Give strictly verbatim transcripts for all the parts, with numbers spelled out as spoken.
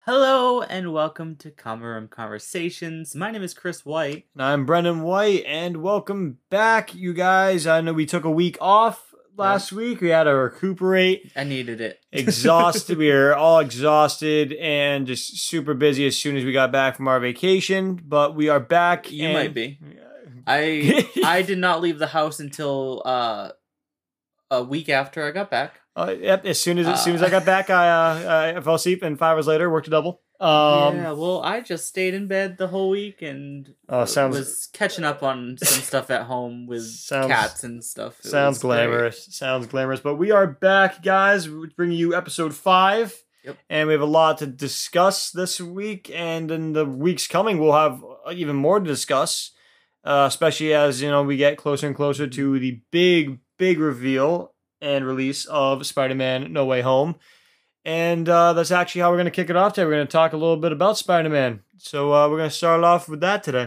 Hello and welcome to Common Room Conversations. My name is Chris White. And I'm Brendan White, and welcome back, you guys. I know we took a week off last yeah. week. We had to recuperate. I needed it. Exhausted. We were all exhausted and just super busy as soon as we got back from our vacation. But we are back. You and... might be. I I did not leave the house until uh, a week after I got back. Uh, yep. As soon as as soon as I got back, I uh, I fell asleep, and five hours later, worked a double. Um, yeah. Well, I just stayed in bed the whole week and uh, sounds, was catching up on some stuff at home with sounds, cats and stuff. It sounds glamorous. Great. Sounds glamorous. But we are back, guys. We're bringing you episode five, yep. and we have a lot to discuss this week, and in the weeks coming, we'll have even more to discuss. Uh, especially as you know, we get closer and closer to the big, big reveal and release of Spider-Man No Way Home. And uh, that's actually how we're going to kick it off today. We're going to talk a little bit about Spider-Man. So uh, we're going to start off with that today.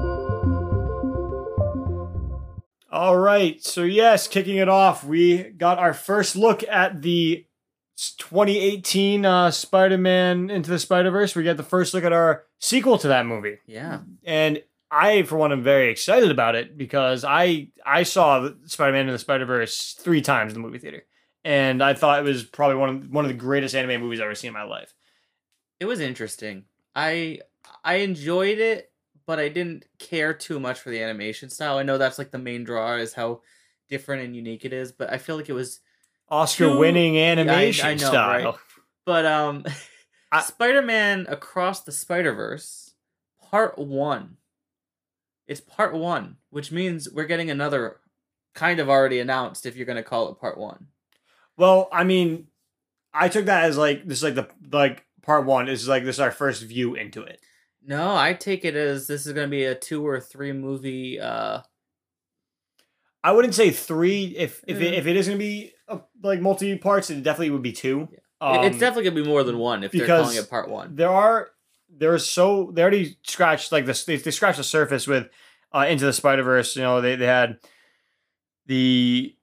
All right. So yes, kicking it off, we got our first look at the twenty eighteen uh, Spider-Man Into the Spider-Verse. We get the first look at our sequel to that movie. Yeah. And I, for one, am very excited about it because I I saw Spider-Man Into the Spider-Verse three times in the movie theater. And I thought it was probably one of one of the greatest anime movies I've ever seen in my life. It was interesting. I I enjoyed it, but I didn't care too much for the animation style. I know that's like the main draw is how different and unique it is, but I feel like it was Oscar-winning animation I, I know, style. Right? But um, I, Spider-Man Across the Spider-Verse, Part One. It's Part One, which means we're getting another kind of already announced. If you're going to call it Part One. Well, I mean, I took that as like this is like the like part one is like this is our first view into it. No, I take it as this is going to be a two or three movie. Uh... I wouldn't say three. If if mm. it, if it is going to be a, like multi parts, it definitely would be two. Yeah. Um, it's definitely going to be more than one if they're calling it Part One. There are there is so they already scratched like this. They, they scratched the surface with uh, Into the Spider-Verse. You know, they they had the.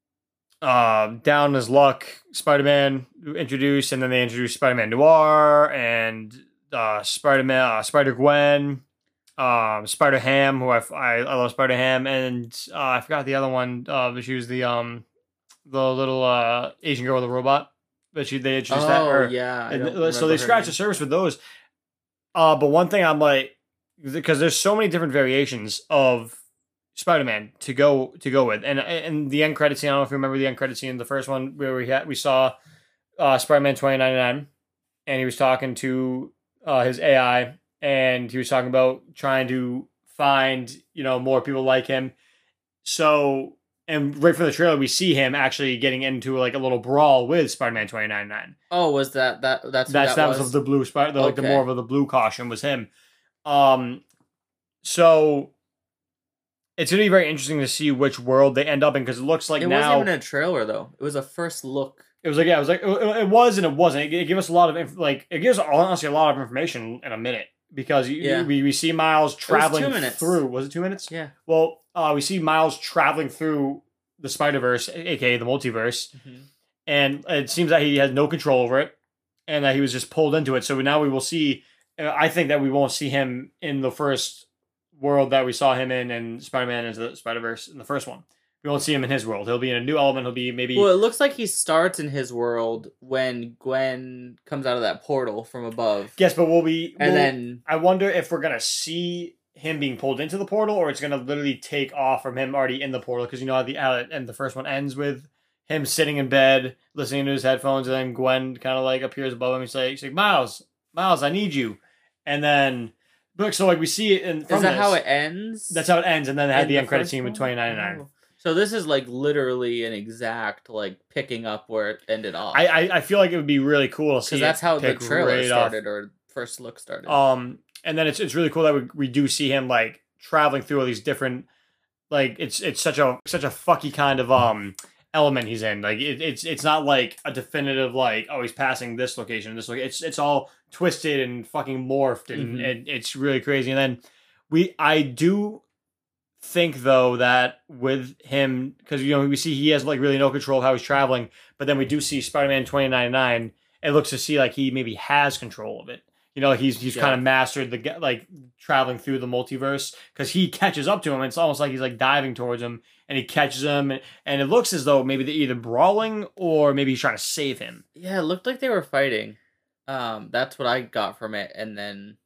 Uh, down his luck, Spider-Man introduced, and then they introduced Spider-Man Noir and uh, Spider-Man, uh, Spider-Gwen, um, Spider-Ham, who I, I, I love Spider-Ham, and uh, I forgot the other one. Uh, she was the um the little uh, Asian girl with a robot, but she they introduced oh, that. Her. yeah. And, so they scratched the surface with those. Uh, but one thing I'm like, because there's so many different variations of Spider-Man to go to go with, and and the end credit scene. I don't know if you remember the end credit scene, the first one where we had we saw uh, Spider-Man twenty ninety-nine, and he was talking to uh, his A I, and he was talking about trying to find you know more people like him. So, and right from the trailer, we see him actually getting into like a little brawl with Spider-Man twenty ninety-nine. Oh, was that that that's that's that, that was? was the blue Spider, the, okay. like the more of the blue costume was him. Um, so. It's going to be very interesting to see which world they end up in because it looks like it now... It wasn't even a trailer, though. It was a first look. It was like, yeah, it was like, it, it was and it wasn't. It, it gave us a lot of, inf- like, it gives honestly a lot of information in a minute because you, yeah. we, we see Miles traveling through... Was it two minutes? Yeah. Well, uh, we see Miles traveling through the Spider-Verse, aka the multiverse, mm-hmm. and it seems that he has no control over it and that he was just pulled into it. So now we will see... I think that we won't see him in the first... world that we saw him in and Spider-Man Into the Spider-Verse in the first one. We won't see him in his world. He'll be in a new element. He'll be maybe... Well, it looks like he starts in his world when Gwen comes out of that portal from above. Yes, but we'll be... And we'll, then... I wonder if we're going to see him being pulled into the portal or it's going to literally take off from him already in the portal because you know how the, uh, and the first one ends with him sitting in bed, listening to his headphones, and then Gwen kind of like appears above him. He's like, he's like, Miles, Miles, I need you. And then... Look, so like we see it in. From Is that this, how it ends? That's how it ends, and then they had in the, the end credit scene with twenty ninety-nine. Oh. So this is like literally an exact like picking up where it ended off. I I, I feel like it would be really cool to see. Because that's how the trailer right started off. or first look started. Um, and then it's it's really cool that we we do see him like traveling through all these different, like it's it's such a such a fucky kind of um element he's in. Like it, it's it's not like a definitive like oh he's passing this location this location. It's it's all twisted and fucking morphed and, mm-hmm. and it's really crazy. And then we I do think though that with him because you know we see he has like really no control of how he's traveling, but then we do see Spider-Man twenty ninety-nine it looks to see like he maybe has control of it. You know, he's he's Yeah. kind of mastered the ge- like traveling through the multiverse because he catches up to him. It's almost like he's like diving towards him, and he catches him, and, and it looks as though maybe they're either brawling or maybe he's trying to save him. Yeah, it looked like they were fighting. Um, that's what I got from it, and then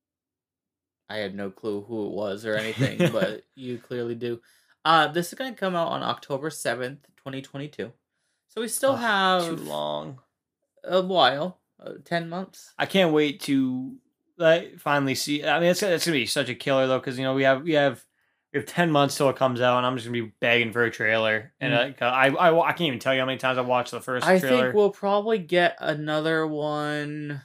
I had no clue who it was or anything, but you clearly do. Uh, this is going to come out on October seventh, twenty twenty-two. So we still Ugh, have too long. a while, uh, ten months. I can't wait to like finally see. I mean, it's it's gonna be such a killer though, because you know we have we have we have ten months till it comes out, and I'm just gonna be begging for a trailer. And Mm. uh, I, I I can't even tell you how many times I watched the first I trailer. think we'll probably get another one.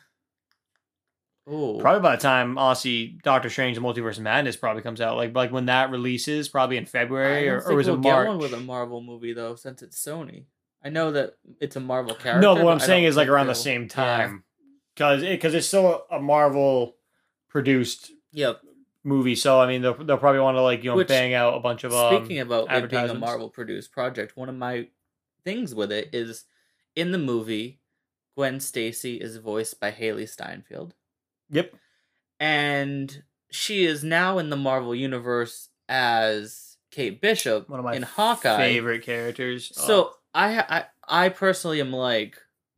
Oh, Probably by the time honestly Doctor Strange: The Multiverse of Madness probably comes out, like like when that releases, probably in I February don't or, think or was we'll it get March? one with a Marvel movie though, since it's Sony. I know that it's a Marvel character. No, but what I'm I saying don't is like think around the they'll- same Yeah. time, because because it's still a Marvel produced Yep. movie. So I mean, they'll they'll probably want to like you know Which, bang out a bunch of um, Speaking about it being a advertisements. Marvel produced project, one of my things with it is in the movie, Gwen Stacy is voiced by Haley Steinfeld. Yep. And she is now in the Marvel universe as Kate Bishop One of my in Hawkeye. favorite characters. So I, I I personally am like,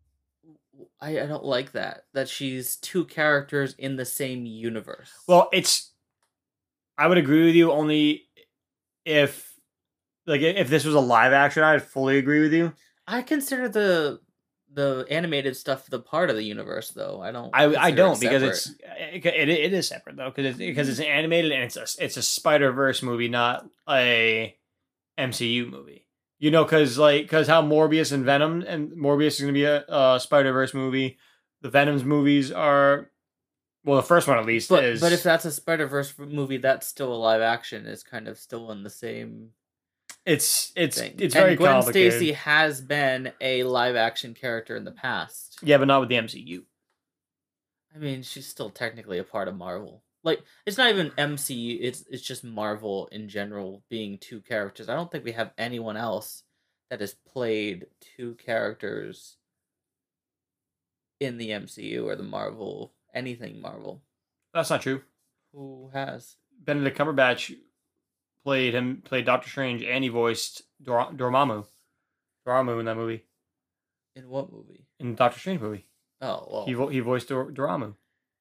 I, I don't like that that she's two characters in the same universe. Well, it's. I would agree with you only if, like, if this was a live action, I'd fully agree with you. I consider the the animated stuff the part of the universe, though. I don't. I I consider it don't because separate. it's it, it, it is separate though because it's because it's animated and it's a it's a Spider Verse movie, not a M C U movie. You know, because like because how Morbius and Venom and Morbius is going to be a, a Spider Verse movie. The Venom's movies are, well, the first one at least But is. but if that's a Spider Verse movie, that's still a live action. Is kind of still in the same it's it's thing. it's and very Gwen complicated. Stacy has been a live action character in the past. Yeah, but not with the M C U. I mean, she's still technically a part of Marvel. Like, it's not even M C U, it's it's just Marvel in general being two characters. I don't think we have anyone else that has played two characters in the M C U or the Marvel, anything Marvel. That's not true. Who has? Benedict Cumberbatch played him, played Doctor Strange, and he voiced Dor- Dormammu, Dormammu in that movie, In what movie? in the Doctor Strange movie. Oh, well. He vo- he voiced Dor- Dormammu.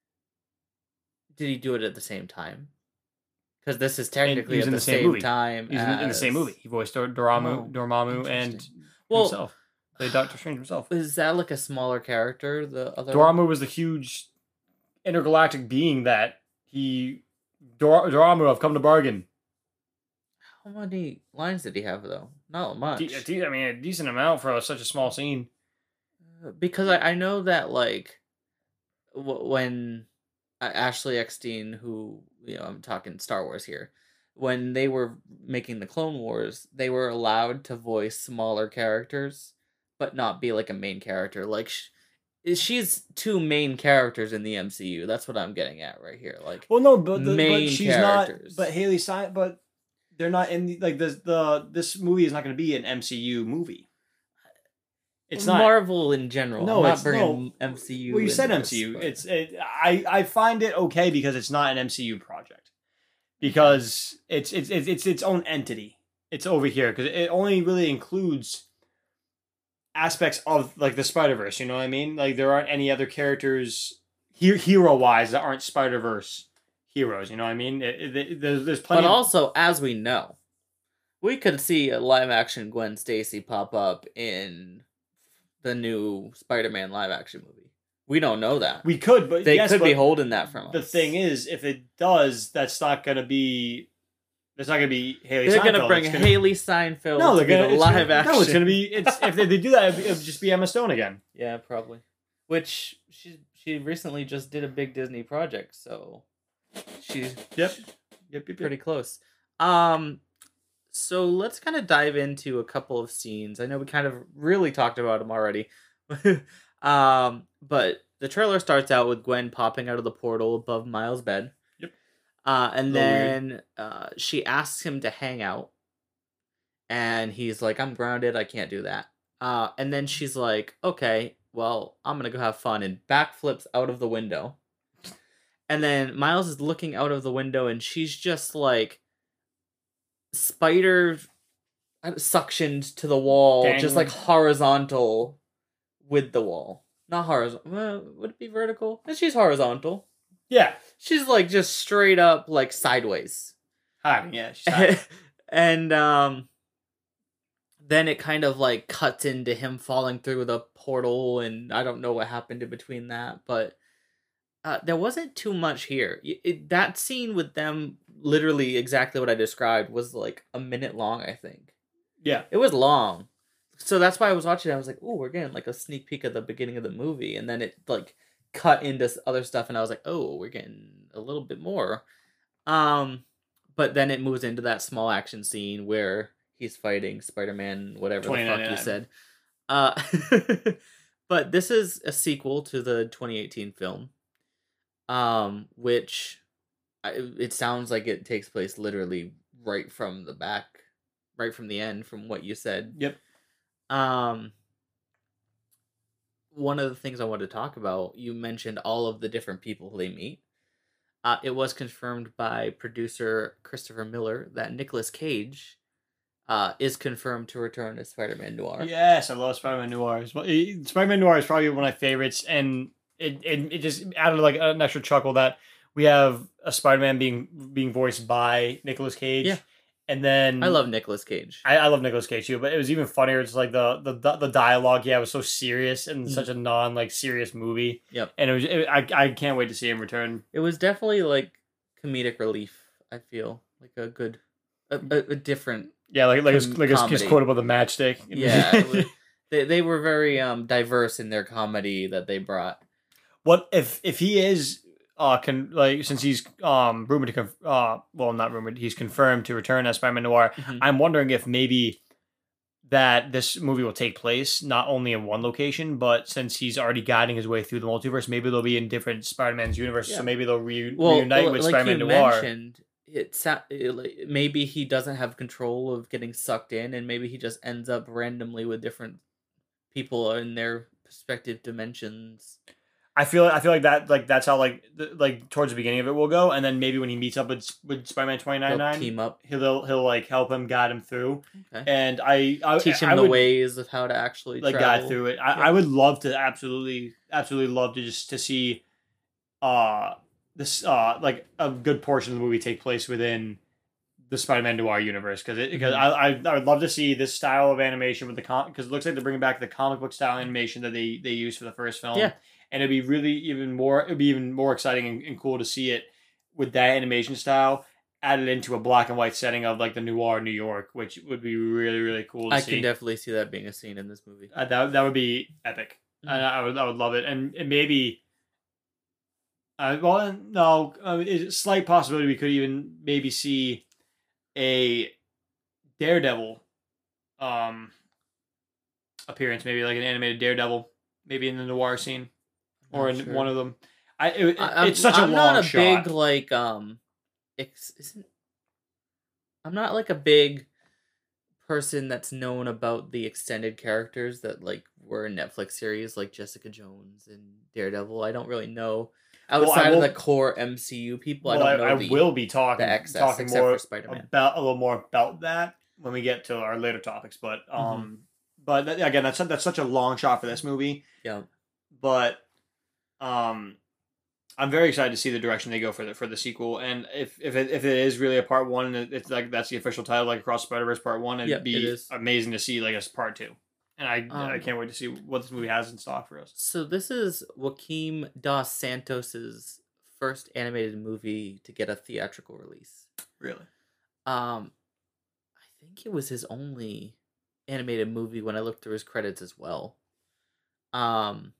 Did he do it at the same time? Because this is technically he's at in the, the same same, movie. time. He's in, in the same as- movie. He voiced Dor- Dormammu, Oh, Dormammu, and interesting. Well, himself. Played Doctor Strange himself. is that like a smaller character? The other Dormammu was the huge intergalactic being that he. Dor- Dormammu, I've come to bargain. How many lines did he have though? Not much. De- a de- I mean, a decent amount for such a small scene. Because I, I know that like w- when uh, Ashley Eckstein, who you know I'm talking Star Wars here, when they were making the Clone Wars, they were allowed to voice smaller characters, but not be like a main character. Like sh- she's two main characters in the M C U. That's what I'm getting at right here. Like, Well, no, but, the, main but she's characters. not. But Haley Stein, but they're not in the like the the this movie is not going to be an M C U movie. It's not. Marvel in general. No, I'm not it's- bringing no. M C U. Well, you said into M C U. this, but- It's it, I I find it okay because it's not an M C U project because it's it's it's it's its own entity. It's over here because it only really includes aspects of like the Spider Verse. You know what I mean? Like there aren't any other characters he- hero wise that aren't Spider Verse heroes. You know what I mean? It, it, there's there's plenty. But of- also, as we know, we could see a live action Gwen Stacy pop up in the new Spider-Man live action movie. We don't know that. we could, but they yes, could be but holding that from us. the thing is, if it does, that's not gonna be. That's not gonna be Haley. they're Seinfeld. gonna bring It's gonna- Haley Steinfeld No, to they're be gonna the it's live gonna, action. No, it's gonna be. It's if they, they do that, it would just be Emma Stone again. Yeah, probably. Which she she recently just did a big Disney project, so she's Yep. Yep. Yep. yep. pretty close. Um, so let's kind of dive into a couple of scenes. I know we kind of really talked about them already, um, but the trailer starts out with Gwen popping out of the portal above Miles' bed. Yep. Uh, and A little then uh, she asks him to hang out, and he's like, "I'm grounded. I can't do that." Uh, and then she's like, "Okay, well, I'm gonna go have fun, and backflips out of the window. And then Miles is looking out of the window, and she's just like spider suctioned to the wall, Dang. just like horizontal with the wall. Not horizontal. Uh, would it be vertical? And she's horizontal. Yeah. She's like just straight up like sideways. Hi. Yeah. She's and um, then it kind of like cuts into him falling through the portal, and I don't know what happened in between that, but uh, there wasn't too much here. It, it, that scene with them, literally exactly what I described, was like a minute long, I think. Yeah. It was long. So that's why I was watching it. I was like, oh, we're getting like a sneak peek of the beginning of the movie. And then it like cut into other stuff, and I was like, oh, we're getting a little bit more. Um, but then it moves into that small action scene where he's fighting Spider-Man, whatever the fuck you said. Uh, but this is a sequel to the twenty eighteen film, um, which I, it sounds like it takes place literally right from the back, right from the end, from what you said. Yep. Um, one of the things I wanted to talk about, you mentioned all of the different people they meet. Uh, it was confirmed by producer Christopher Miller that Nicolas Cage uh, is confirmed to return as Spider-Man Noir. Yes, I love Spider-Man Noir. Spider-Man Noir is probably one of my favorites, and it, it, it just added like an extra chuckle that we have a Spider-Man being being voiced by Nicolas Cage. Yeah. And then I love Nicolas Cage. I, I love Nicolas Cage too, but it was even funnier. It's like the the the dialogue, yeah, was so serious and mm. such a non like serious movie. Yep. And it was it, I I can't wait to see him return. It was definitely like comedic relief. I feel like a good, a, a, a different. Yeah, like like com- like his, his quote about the matchstick. Yeah, was, they they were very um diverse in their comedy that they brought. What if if he is. Uh, can like since he's um rumored to conf- uh well not rumored he's confirmed to return as Spider-Man Noir. Mm-hmm. I'm wondering if maybe that this movie will take place not only in one location, but since he's already guiding his way through the multiverse, maybe they'll be in different Spider-Man's universe. Yeah. So maybe they'll re- well, reunite well, with like Spider-Man you Noir. Mentioned, it, sa- it maybe he doesn't have control of getting sucked in, and maybe he just ends up randomly with different people in their respective dimensions. I feel I feel like that like that's how like th- like towards the beginning of it will go, and then maybe when he meets up with with Spider-Man twenty ninety-nine, team up. He'll he'll like help him guide him through, okay. and I, I teach him I the would, ways of how to actually like travel. guide through it. I, yeah. I would love to absolutely absolutely love to just to see, uh this uh like a good portion of the movie take place within the Spider-Man Noir universe because it because mm-hmm. I, I I would love to see this style of animation with the com because it looks like they're bringing back the comic book style animation that they they used for the first film. Yeah. And it'd be really even more, it'd be even more exciting and, and cool to see it with that animation style added into a black and white setting of like the noir New York, which would be really, really cool to I see. can definitely see that being a scene in this movie. Uh, that, that would be epic. Mm-hmm. I, I would I would love it. And, and maybe, uh, well, no, uh, it's a slight possibility we could even maybe see a Daredevil um, appearance, maybe like an animated Daredevil, maybe in the noir scene. Or in sure. one of them, I it, I, it's such a I'm long not a shot. big like um, ex- isn't I'm not like a big person that's known about the extended characters that like were in Netflix series like Jessica Jones and Daredevil. I don't really know outside well, will, of the core M C U people. Well, I don't know. I, I the, will be talking the excess, talking more Spider-Man. about a little more about that when we get to our later topics. But um, mm-hmm. but that, again, that's that's such a long shot for this movie. Yeah, but. Um, I'm very excited to see the direction they go for the for the sequel, and if if it, if it is really a part one, it's like that's the official title, like Across Spider-Verse Part One. It'd yep, be it amazing to see like as part two, and I um, I can't wait to see what this movie has in stock for us. So this is Joaquim dos Santos's first animated movie to get a theatrical release. Really? Um, I think it was his only animated movie when I looked through his credits as well. Um.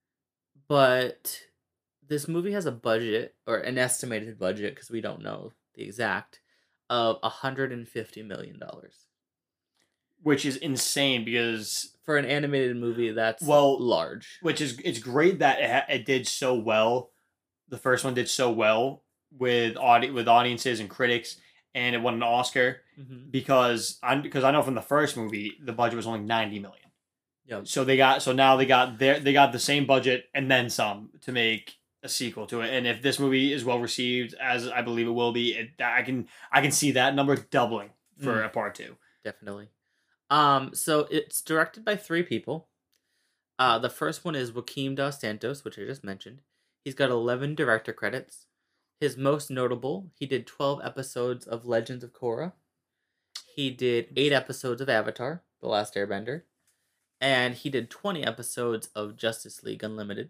But this movie has a budget, or an estimated budget, because we don't know the exact, of one hundred fifty million dollars. Which is insane because... For an animated movie, that's well, large. Which is, it's great that it, ha- it did so well. The first one did so well with audi- with audiences and critics, and it won an Oscar. Mm-hmm. Because, I'm, because I know from the first movie, the budget was only ninety million dollars. Yep. So they got so now they got their they got the same budget and then some to make a sequel to it. And if this movie is well received, as I believe it will be, it, I can I can see that number doubling for Mm. a part two. Definitely. Um, so it's directed by three people. Uh, the first one is Joaquim Dos Santos, which I just mentioned. He's got eleven director credits. His most notable, he did twelve episodes of Legends of Korra. He did eight episodes of Avatar, The Last Airbender. And he did twenty episodes of Justice League Unlimited.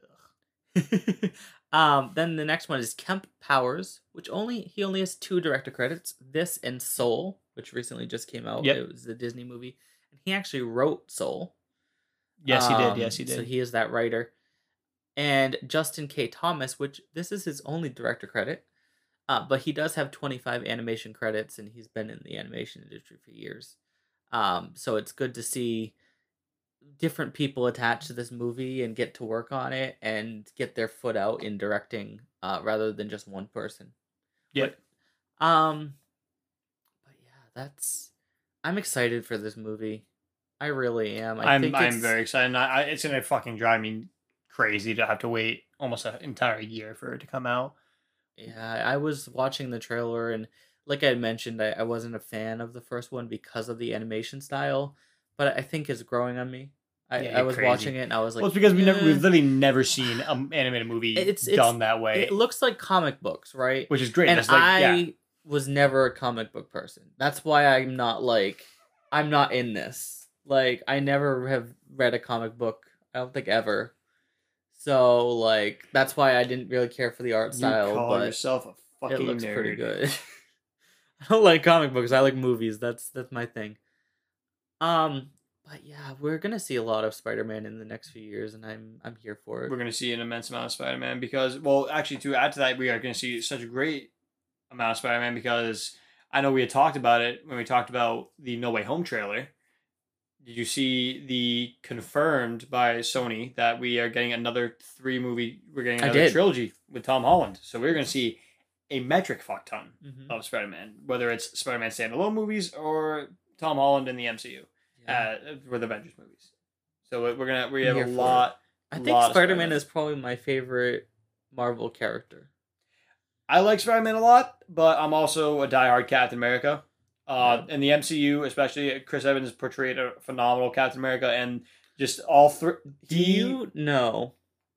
um, then the next one is Kemp Powers, which only he only has two director credits. This and Soul, which recently just came out. Yep. It was a Disney movie. And he actually wrote Soul. Yes, he did. Um, Yes, he did. So he is that writer. And Justin K. Thomas, which this is his only director credit. Uh, but he does have twenty-five animation credits, and he's been in the animation industry for years. Um, so it's good to see different people attached to this movie and get to work on it and get their foot out in directing, uh, rather than just one person. Yep. But, um, but yeah, that's. I'm excited for this movie. I really am. I I'm think I'm it's, very excited. I, I, it's gonna fucking drive me crazy to have to wait almost an entire year for it to come out. Yeah, I was watching the trailer, and like I had mentioned, I, I wasn't a fan of the first one because of the animation style, but I think it's growing on me. I, Yeah, I you're was crazy. watching it, and I was like, Well, it's because we never "Eh." we've literally never seen an animated movie It's- done it's- that way, It looks like comic books, right? which is great. And That's like, I yeah. was never a comic book person. That's why I'm not like, I'm not in this. Like, I never have read a comic book. I don't think ever. So, like, that's why I didn't really care for the art style. You call but yourself a fucking it looks nerd. pretty good. I don't like comic books. I like movies. That's that's my thing. Um, but yeah, we're gonna see a lot of Spider-Man in the next few years, and I'm I'm here for it. We're gonna see an immense amount of Spider-Man because, well, actually, to add to that, we are gonna see such a great amount of Spider-Man because I know we had talked about it when we talked about the No Way Home trailer. Did you see the confirmed by Sony that we are getting another three movie? We're getting I another did. trilogy with Tom Holland. So we're gonna see a metric fuck ton Mhm. of Spider-Man, whether it's Spider-Man standalone movies or Tom Holland in the M C U, Yeah. uh, with Avengers movies. So we're gonna we I'm have a here for it. lot. I lot think of Spider-Man Spider-Man. is probably my favorite Marvel character. I like Spider-Man a lot, but I'm also a diehard Captain America. Uh, in the M C U, especially, Chris Evans portrayed a phenomenal Captain America, and just all three. Do you know?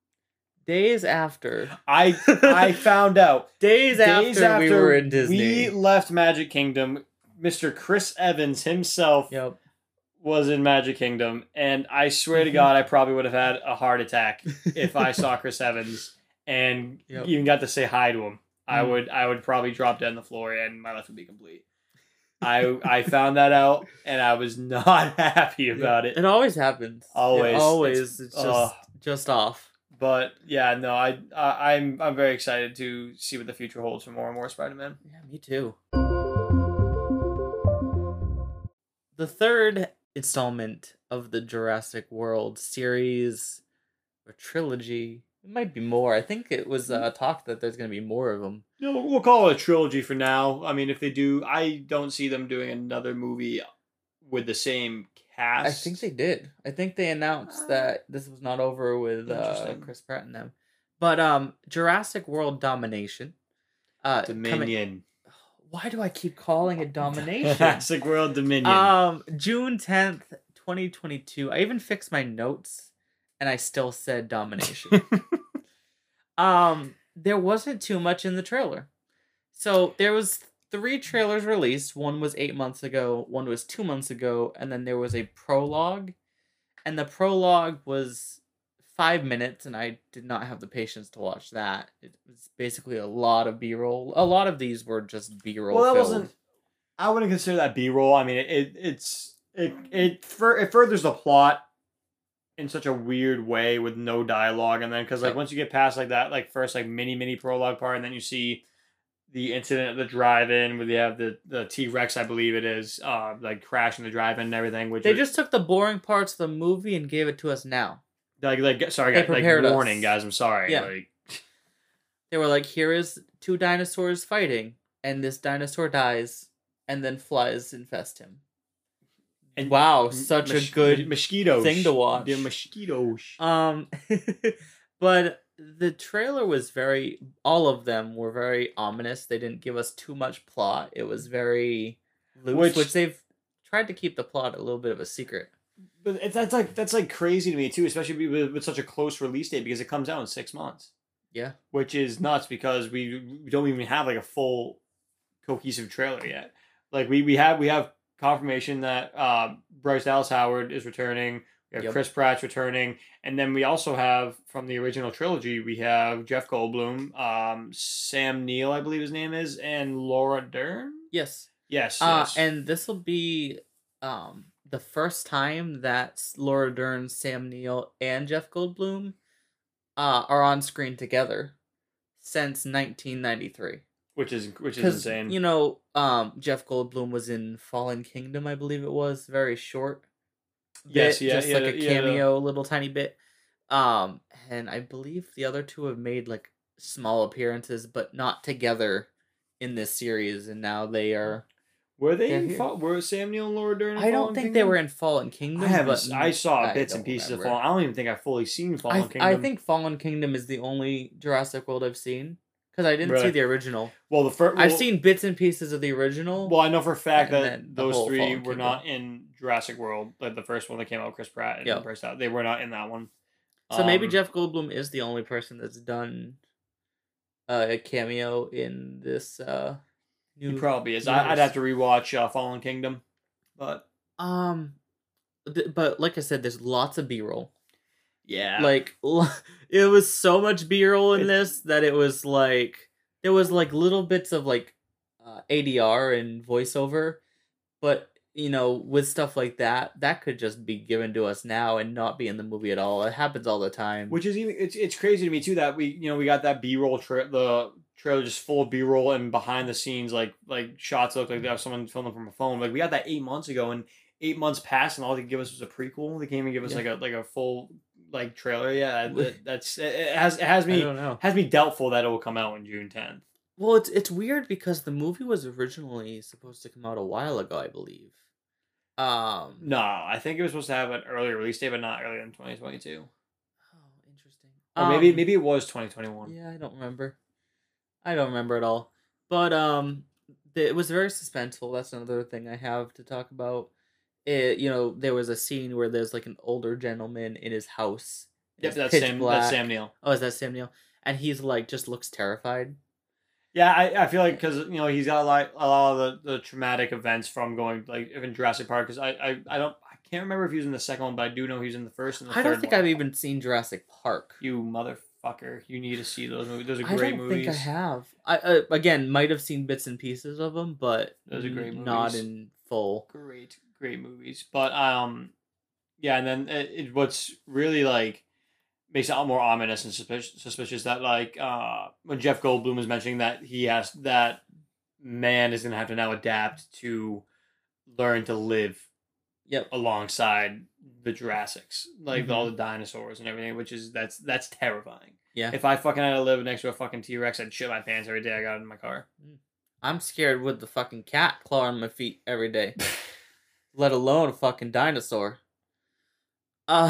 Days after, I I found out days, days after, after we were in Disney. we left Magic Kingdom, Mister Chris Evans himself Yep. was in Magic Kingdom, and I swear to Mhm. God, I probably would have had a heart attack if I saw Chris Evans and Yep. even got to say hi to him. I Mm. would I would probably drop dead on the floor and my life would be complete. I I found that out and I was not happy about it. It always happens. Always. It always. It's- It's, just ugh. just off. But yeah, no, I, I I'm I'm very excited to see what the future holds for more and more Spider-Man. Yeah, me too. The third installment of the Jurassic World series or trilogy. It might be more. I think it was uh, talk that there's going to be more of them. You know, we'll call it a trilogy for now. I mean, if they do, I don't see them doing another movie with the same cast. I think they did. I think they announced that this was not over with uh, Interesting. Chris Pratt and them. But um, Jurassic World Domination. Uh, coming- Dominion. Why do I keep calling it Domination? Jurassic World Dominion. Um, June tenth, twenty twenty-two. I even fixed my notes, and I still said Domination. um, there wasn't too much in the trailer. So there was three trailers released. One was eight months ago, one was two months ago, and then there was a prologue. And the prologue was five minutes, and I did not have the patience to watch that. It was basically a lot of B-roll. A lot of these were just B-roll. Well, that filled. wasn't. I wouldn't consider that B-roll. I mean, it, it it's it it fur, it furthers the plot in such a weird way with no dialogue, and then because like Yep. once you get past like that, like first like mini mini prologue part, and then you see the incident at the drive-in where they have the the T-Rex, I believe it is, uh, like crashing the drive-in and everything. Which They was- just took the boring parts of the movie and gave it to us now. like like sorry They guys, like prepared us. warning guys, I'm sorry. Yeah. Like They were like, here is two dinosaurs fighting, and this dinosaur dies, and then flies infest him. And wow, such mos- a good mosquitoes thing to watch. The mosquitoes. Um, but the trailer was very. All of them were very ominous. They didn't give us too much plot. It was very loose, Which- which, they've tried to keep the plot a little bit of a secret. But it's, that's like that's like crazy to me too, especially with, with such a close release date because it comes out in six months. Yeah. Which is nuts because we, we don't even have like a full cohesive trailer yet. Like we, we have we have confirmation that uh, Bryce Dallas Howard is returning. We have Yep. Chris Pratt's returning, and then we also have from the original trilogy we have Jeff Goldblum, um, Sam Neill, I believe his name is, and Laura Dern. Yes. Yes. Uh, yes. and this will be um the first time that Laura Dern, Sam Neill, and Jeff Goldblum uh are on screen together since nineteen ninety-three. which is which is Because insane. you know, um, Jeff Goldblum was in Fallen Kingdom, I believe it was, very short. Yes, bit, yeah, just yeah, like a yeah, the- cameo, little tiny bit. Um, and I believe the other two have made like small appearances, but not together in this series. And now they are. Were they They're in here. Fall, were Sam Neill and Laura Dern in I don't Fallen think Kingdom? they were in Fallen Kingdom. I haven't. but s- I saw I bits and don't pieces remember. of Fallen. I don't even think I've fully seen Fallen I, Kingdom. I think Fallen Kingdom is the only Jurassic World I've seen because I didn't see Really? the original. Well, the first. I've seen bits and pieces of the original. Well, I know for a fact and that then the those whole three Fallen were Kingdom. not in Jurassic World, like the first one that came out with Chris Pratt and Yeah. Bryce Dallas. They were not in that one. So maybe Um, Jeff Goldblum is the only person that's done uh, a cameo in this uh, new. He probably is. I, I'd universe. have to rewatch uh, Fallen Kingdom, but Um, th- but like I said, there's lots of B-roll. yeah, Like l- it was so much B-roll in It- this that it was like there was like little bits of like uh, A D R and voiceover, but you know, with stuff like that, that could just be given to us now and not be in the movie at all. It happens all the time. which is even it's it's crazy to me too that we you know we got that B roll tra- the trailer just full of B roll and behind the scenes like like shots that look like they have someone filming from a phone. Like we got that eight months ago and eight months passed and all they could give us was a prequel. They can't even give us Yeah. like a like a full like trailer. Yeah, that, that's it, it has it has I me don't know. has me doubtful that it will come out on June tenth. Well, it's it's weird because the movie was originally supposed to come out a while ago, I believe. Um. No, I think it was supposed to have an earlier release date, but not earlier than twenty twenty two. Oh, interesting. Or maybe Um, maybe it was twenty twenty one. Yeah, I don't remember. I don't remember at all. But um, the, it was very suspenseful. That's another thing I have to talk about. It, you know, there was a scene where there's like an older gentleman in his house. and Yep, it's that's pitch Sam. black. That's Sam Neill. Oh, is that Sam Neill? And he's like just looks terrified. Yeah, I, I feel like because you know he's got a lot a lot of the, the traumatic events from going like in Jurassic Park. Because I, I I don't I can't remember if he was in the second one, but I do know he was in the first and the I third don't think one. I've even seen Jurassic Park. You motherfucker! You need to see those movies. Those are I great don't movies. think I have. I uh, again might have seen bits and pieces of them, but Those are great n- not movies. in full. Great, great movies. But um, yeah, and then it, it, what's really like makes it a lot more ominous and suspicious, suspicious that like uh when Jeff Goldblum was mentioning that he has that man is gonna have to now adapt to learn to live Yep. alongside the Jurassics, like Mhm. all the dinosaurs and everything, which is that's that's terrifying. Yeah. If I fucking had to live next to a fucking T Rex, I'd shit my pants every day I got in my car. I'm scared with the fucking cat clawing my feet every day. Let alone a fucking dinosaur. Uh,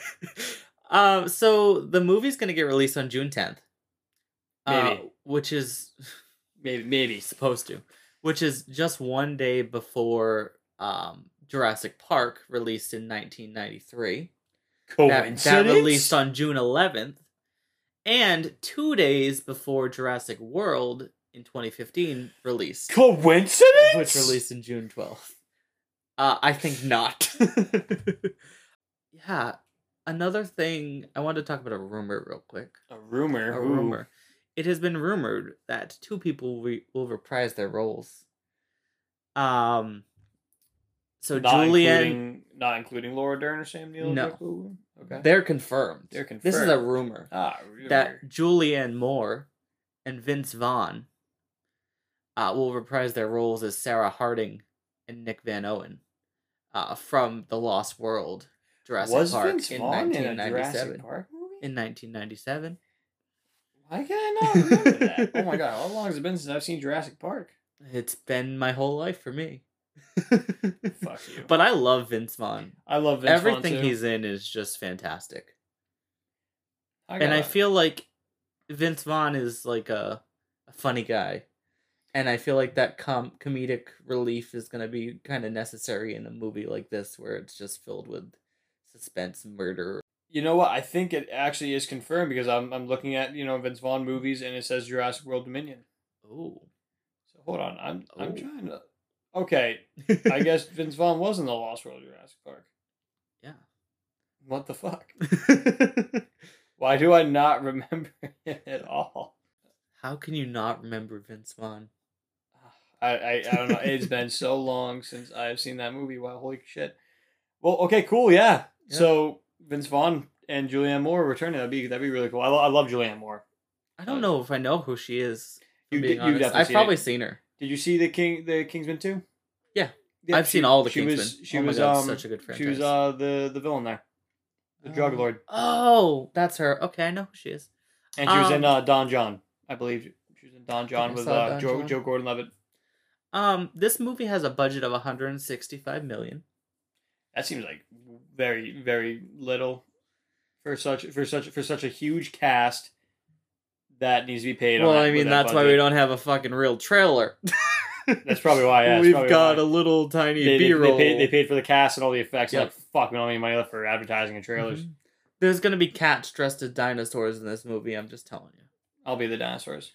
um. So the movie's gonna get released on June tenth. Uh, Maybe. which is Maybe, maybe. supposed to, which is just one day before um Jurassic Park released in nineteen ninety-three. That, Coincidence? that released on June eleventh, and two days before Jurassic World in twenty fifteen released, Coincidence? which released in June twelfth. Uh, I think not. Yeah, another thing I wanted to talk about a rumor real quick. A rumor. A Ooh. rumor. It has been rumored that two people re- will reprise their roles. Um. So Not Julianne, including, not including Laura Dern or Sam Neill. No. Jeff Goldblum? Okay. they're confirmed. They're This is a confirmed. rumor Ah, rumor. that Julianne Moore and Vince Vaughn uh, will reprise their roles as Sarah Harding and Nick Van Owen uh, from The Lost World, Jurassic was Park Vince in Vaughn in nineteen a ninety-seven. Jurassic Park movie? In nineteen ninety-seven. Why can I not remember that? Oh my god, how long has it been since I've seen Jurassic Park? It's been my whole life for me. Fuck you. But I love Vince Vaughn. I love Vince Everything Vaughn too. he's in is just fantastic. I And I gotta- feel like Vince Vaughn is like a, a funny guy. And I feel like that com- comedic relief is going to be kind of necessary in a movie like this where it's just filled with suspense and murder. You know what? I think it actually is confirmed because I'm I'm looking at, you know, Vince Vaughn movies and it says Jurassic World Dominion. Oh. So hold on. I'm I'm Oh. trying to Okay. I guess Vince Vaughn was in the Lost World Jurassic Park. Yeah. What the fuck? Why do I not remember it at all? How can you not remember Vince Vaughn? I, I, I don't know. It's been so long since I've seen that movie. Wow, holy shit. Well, okay, cool, yeah. Yeah. So Vince Vaughn and Julianne Moore returning. That'd be that'd be really cool. I, lo- I love Julianne Moore. I don't know if I know who she is. You You did- being you honest. definitely I've seen probably it. seen her. Did you see the King the Kingsman two? Yeah. Yeah, I've she- seen all the she Kingsman. Was, she oh my was God, um such a good she franchise. was uh the the villain there, the drug Oh. lord, Oh, that's her. Okay, I know who she is. and she was in Um, uh, Don John. I believe she was in Don John I with saw uh, Don Joe John. Joe Gordon Levitt. Um, this movie has a budget of one hundred sixty-five million. That seems like very very little for such for such for such a huge cast that needs to be paid. Well, on that, I with mean, that that's why budget. we don't have a fucking real trailer. That's probably why. Yeah, that's We've probably got why. a little tiny They, they, B-roll. they, paid, they paid for the cast and all the effects. Yep. Like fuck, we don't have any money left for advertising and trailers. Mhm. There's gonna be cats dressed as dinosaurs in this movie. I'm just telling you. I'll be the dinosaurs.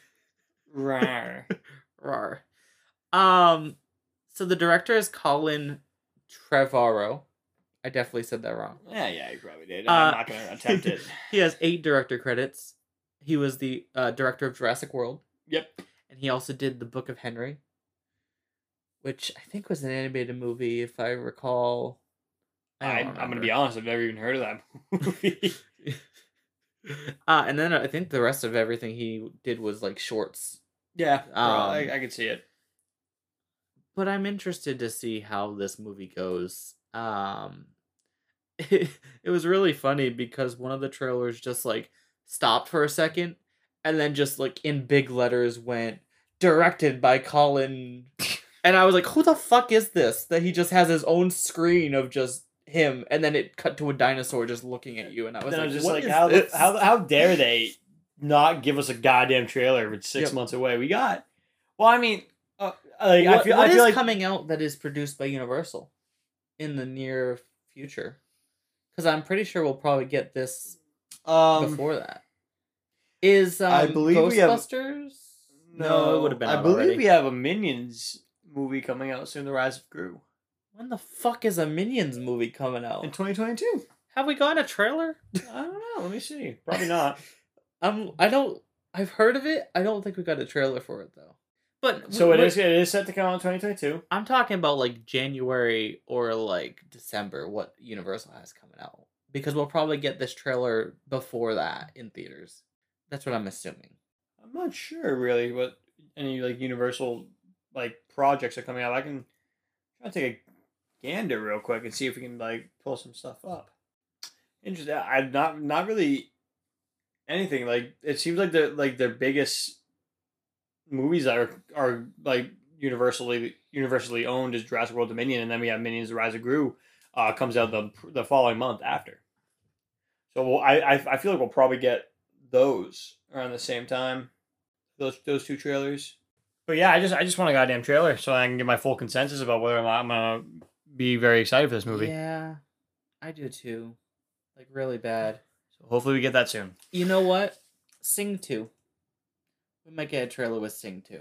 Rawr. Rawr. Um, so the director is Colin Trevorrow. I definitely said that wrong. Yeah, yeah, you probably did. Uh, I'm not gonna attempt it. He has eight director credits. He was the uh, director of Jurassic World, Yep. and he also did The Book of Henry, which I think was an animated movie, if I recall. I I don't I'm gonna remember. be honest. I've never even heard of that movie. uh, and then I think the rest of everything he did was like shorts. yeah, Um, I, I can see it. But I'm interested to see how this movie goes. Um, it, it was really funny because one of the trailers just like stopped for a second and then just like in big letters went directed by Colin. And I was like, who the fuck is this? That he just has his own screen of just him, and then it cut to a dinosaur just looking at you, and I was Then like, I'm just what like, is how, this? how how dare they not give us a goddamn trailer? It's six Yep. months away. We got. Well, I mean, uh, like, what, I feel what I feel is like coming out that is produced by Universal in the near future? Because I'm pretty sure we'll probably get this um, before that. Is um, I believe we have- Ghostbusters? No, it would have been I out believe already. we have a Minions movie coming out soon. The Rise of Gru When the fuck is a Minions movie coming out? in twenty twenty-two. Have we gotten a trailer? I don't know. Let me see. Probably not. Um, I don't. I've heard of it. I don't think we got a trailer for it though. But So it wait, is. It is set to come out in twenty twenty-two. I'm talking about like January or like December. What Universal has coming out, because we'll probably get this trailer before that in theaters. That's what I'm assuming. I'm not sure really what any like Universal like projects are coming out. I can try to take a gander real quick and see if we can like pull some stuff up. Interesting. I'm not not really anything like it seems like the like their biggest movies that are are like universally universally owned is Jurassic World Dominion, and then we have Minions: The Rise of Gru uh, comes out the the following month after. So we'll, I, I I feel like we'll probably get those around the same time. Those those two trailers. But yeah, I just I just want a goddamn trailer so I can get my full consensus about whether or not I'm gonna be very excited for this movie. Yeah, I do too. Like really bad. So hopefully we get that soon. You know what? Sing two. We might get a trailer with Sing two.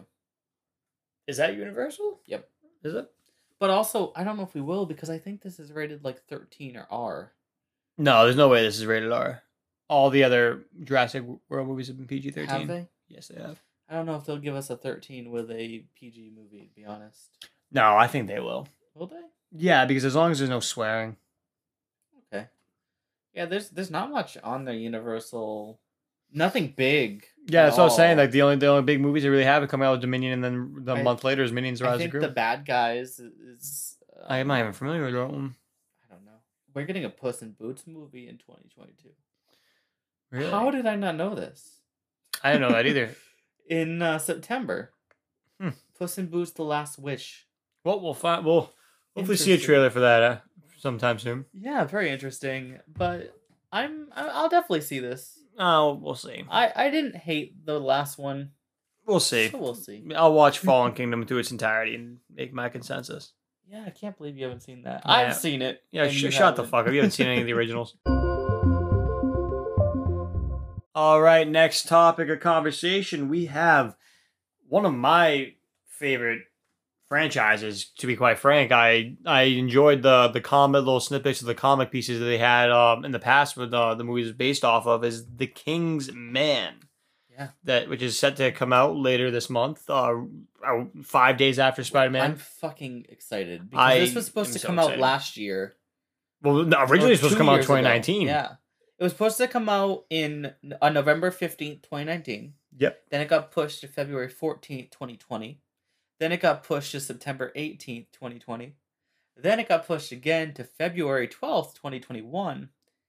Is that Universal? Yep. Is it? But also, I don't know if we will because I think this is rated like thirteen or R. No, there's no way this is rated R. All the other Jurassic World movies have been P G thirteen. Have they? Yes, they have. I don't know if they'll give us a thirteen with a P G movie, to be honest. No, I think they will. Will they? Yeah, because as long as there's no swearing. Okay. Yeah, there's there's not much on their Universal. Nothing big. Yeah, at that's what I was saying. all. Like the only the only big movies they really have are coming out with Dominion, and then the I- month later is Minions: I Rise of think Gru. the Bad Guys is. Uh, I'm not even familiar with that one. I don't know. We're getting a Puss in Boots movie in twenty twenty-two. Really? How did I not know this? I didn't know that either. In uh, September. Hmm. Puss in Boots: The Last Wish. Well, we'll find. We'll hopefully see a trailer for that uh, sometime soon. Yeah, very interesting. But I'm I- I'll definitely see this. Oh, we'll see. I I didn't hate the last one. We'll see. So we'll see. I'll watch Fallen Kingdom through its entirety and make my consensus. Yeah, I can't believe you haven't seen that. Yeah. I've seen it. Yeah, and sh- you shut the haven't. fuck up. You haven't seen any of the originals. All right, next topic of conversation. We have one of my favorite franchises, to be quite frank. I I enjoyed the the comic little snippets of the comic pieces that they had um, in the past with uh, the movies based off of is The King's Man. Yeah. That which is set to come out later this month, uh, five days after Spider-Man. I'm fucking excited because I this was supposed am to so come excited. out last year. Well, no, originally it was supposed to two come out in years ago. twenty nineteen. Yeah. It was supposed to come out in on November fifteenth, twenty nineteen. Yep. Then it got pushed to February fourteenth, twenty twenty. Then it got pushed to September eighteenth, twenty twenty. Then it got pushed again to February twelfth, twenty twenty-one.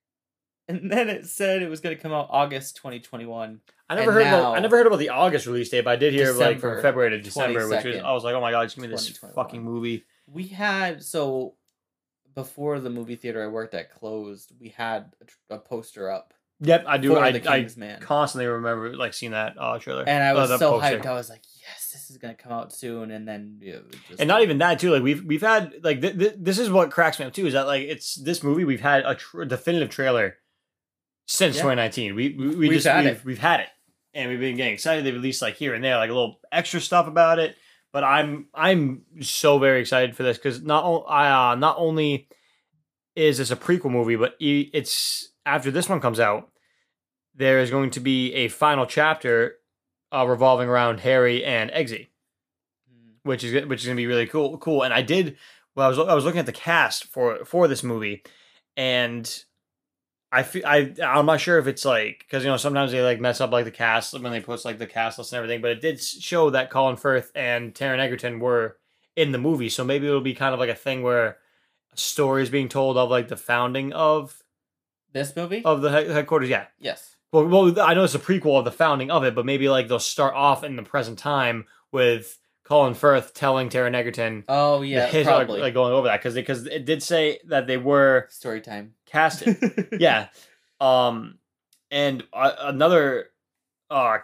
And then it said it was going to come out August twenty twenty-one. I never And heard now- about I never heard about the August release date, but I did hear like from December February to December, which was twenty-second, I was like, oh my god, just give me this twenty twenty-one. fucking movie. We had, so before the movie theater I worked at closed, we had a, tr- a poster up. Yep, I do. For I, The I King's Man. constantly remember like seeing that uh, trailer, And I uh, was the so poster. hyped. I was like, yes, this is going to come out soon. And then, you know, it just, And not even that too. Like we've we've had like th- th- this is what cracks me up too is that like it's this movie we've had a tr- definitive trailer since Yeah. twenty nineteen. We we, we We've just had we've, it. we've had it, and we've been getting excited. They released like here and there like a little extra stuff about it. But I'm I'm so very excited for this because not o- I uh, not only is this a prequel movie, but e- it's after this one comes out, there is going to be a final chapter uh, revolving around Harry and Eggsy, Mm. which is which is gonna be really cool. Cool. And I did. Well, I was I was looking at the cast for for this movie, and I feel I I'm not sure if it's like because you know sometimes they like mess up like the cast when they post like the cast list and everything, but it did show that Colin Firth and Taron Egerton were in the movie, so maybe it'll be kind of like a thing where a story is being told of like the founding of This movie? of the he- headquarters. Yeah. Yes. Well, well, I know it's a prequel of the founding of it, but maybe like they'll start off in the present time with Colin Firth telling Taron Egerton Oh, the yeah, his- probably. like going over that because because it did say that they were Story time. casted. Yeah. Um, and uh, another uh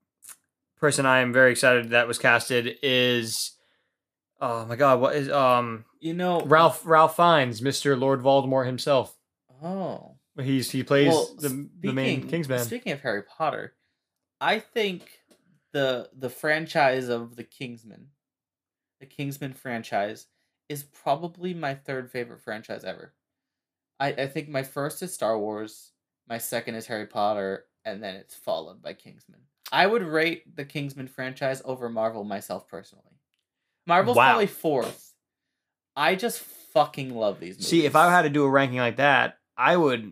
person I am very excited that was casted is oh my god, what is um You know... Ralph Ralph Fiennes, Mister Lord Voldemort himself. Oh. He's he plays Well, the the main speaking- Kingsman. Speaking of Harry Potter, I think the the franchise of the Kingsman, the Kingsman franchise, is probably my third favorite franchise ever. I, I think my first is Star Wars, my second is Harry Potter, and then it's followed by Kingsman. I would rate the Kingsman franchise over Marvel myself personally. Marvel's Wow. probably fourth. I just fucking love these movies. See, if I had to do a ranking like that, I would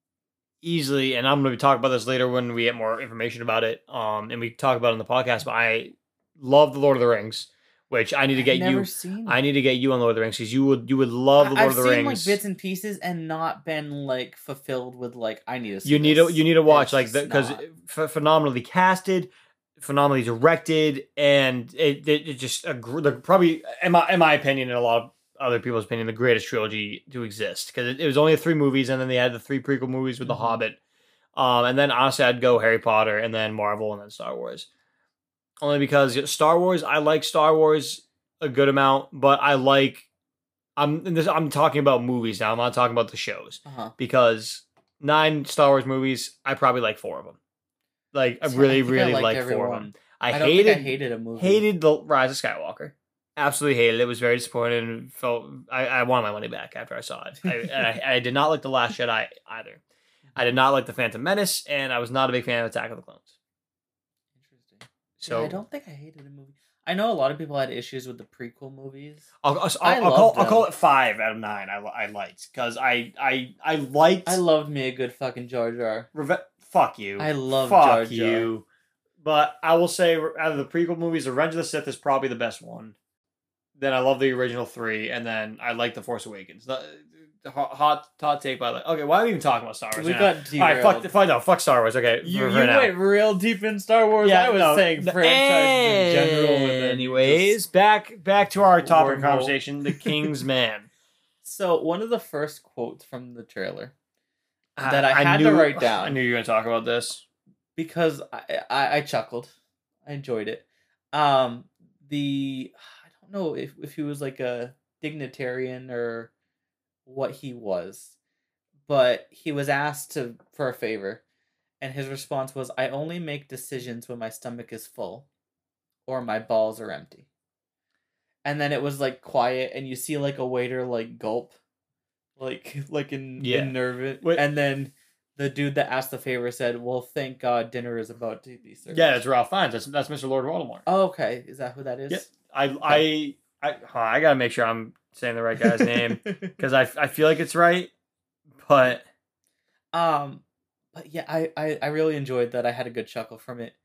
easily, and I'm going to be talking about this later when we get more information about it, um, and we talk about it on the podcast. But I love the Lord of the Rings, which I need to I've get never you. seen I need to get you on Lord of the Rings because you would you would love the Lord I've of the seen Rings. like bits and pieces and not been like fulfilled with like I need to see you need this. to you need to watch It's like just because not. f- phenomenally casted, phenomenally directed, and it it, it just a, gr- the, probably in my in my opinion and a lot of other people's opinion the greatest trilogy to exist because it, it was only three movies and then they had the three prequel movies with Mhm. The Hobbit, um, and then honestly I'd go Harry Potter and then Marvel and then Star Wars, only because Star Wars I like Star Wars a good amount, but I like I'm and this I'm talking about movies now. I'm not talking about the shows Uh-huh. because nine Star Wars movies, I probably like four of them. Like I See, really, I think I really liked like every four of one. them. I, I don't hated, think I hated a movie. hated the Rise of Skywalker. Absolutely hated it. It was very disappointed and felt I, I wanted my money back after I saw it. I, and I, I did not like the Last Jedi either. I did not like the Phantom Menace, and I was not a big fan of Attack of the Clones. Interesting. So Yeah, I don't think I hated a movie. I know a lot of people had issues with the prequel movies. I'll, I'll, I I'll, I'll call loved I'll call them. it five out of nine. I, I liked because I I I liked. I loved me a good fucking Jar Jar. Reve- fuck you. I love Fuck Jar Jar. you. But I will say, out of the prequel movies, Revenge of the Sith is probably the best one. Then I love the original three, and then I like The Force Awakens. The, hot, hot, hot take by the. Okay, why are we even talking about Star Wars? We right got now? derailed. All right, fuck, fuck, no, fuck Star Wars. Okay, You, for, you for now. went real deep in Star Wars. Yeah, I was no, saying no, franchises in general. And then you anyways, just- back back to our topic Wormhole. conversation. The King's Man. So one of the first quotes from the trailer Uh, that I had knew, to write down. I knew you were going to talk about this. Because I, I I chuckled, I enjoyed it. Um, the I don't know if if he was like a dignitarian or what he was, but he was asked to for a favor, and his response was, "I only make decisions when my stomach is full, or my balls are empty." And then it was like quiet, and you see like a waiter like gulp, like like in Yeah. in nervous, Wait. and then. The dude that asked the favor said, "Well, thank God dinner is about to be served." Yeah, it's Ralph Fiennes. That's that's Mister Lord Voldemort. Oh, okay. Is that who that is? Yep. I I I hold on, I gotta make sure I'm saying the right guy's name because I, I feel like it's right, but um, but yeah, I, I I really enjoyed that. I had a good chuckle from it,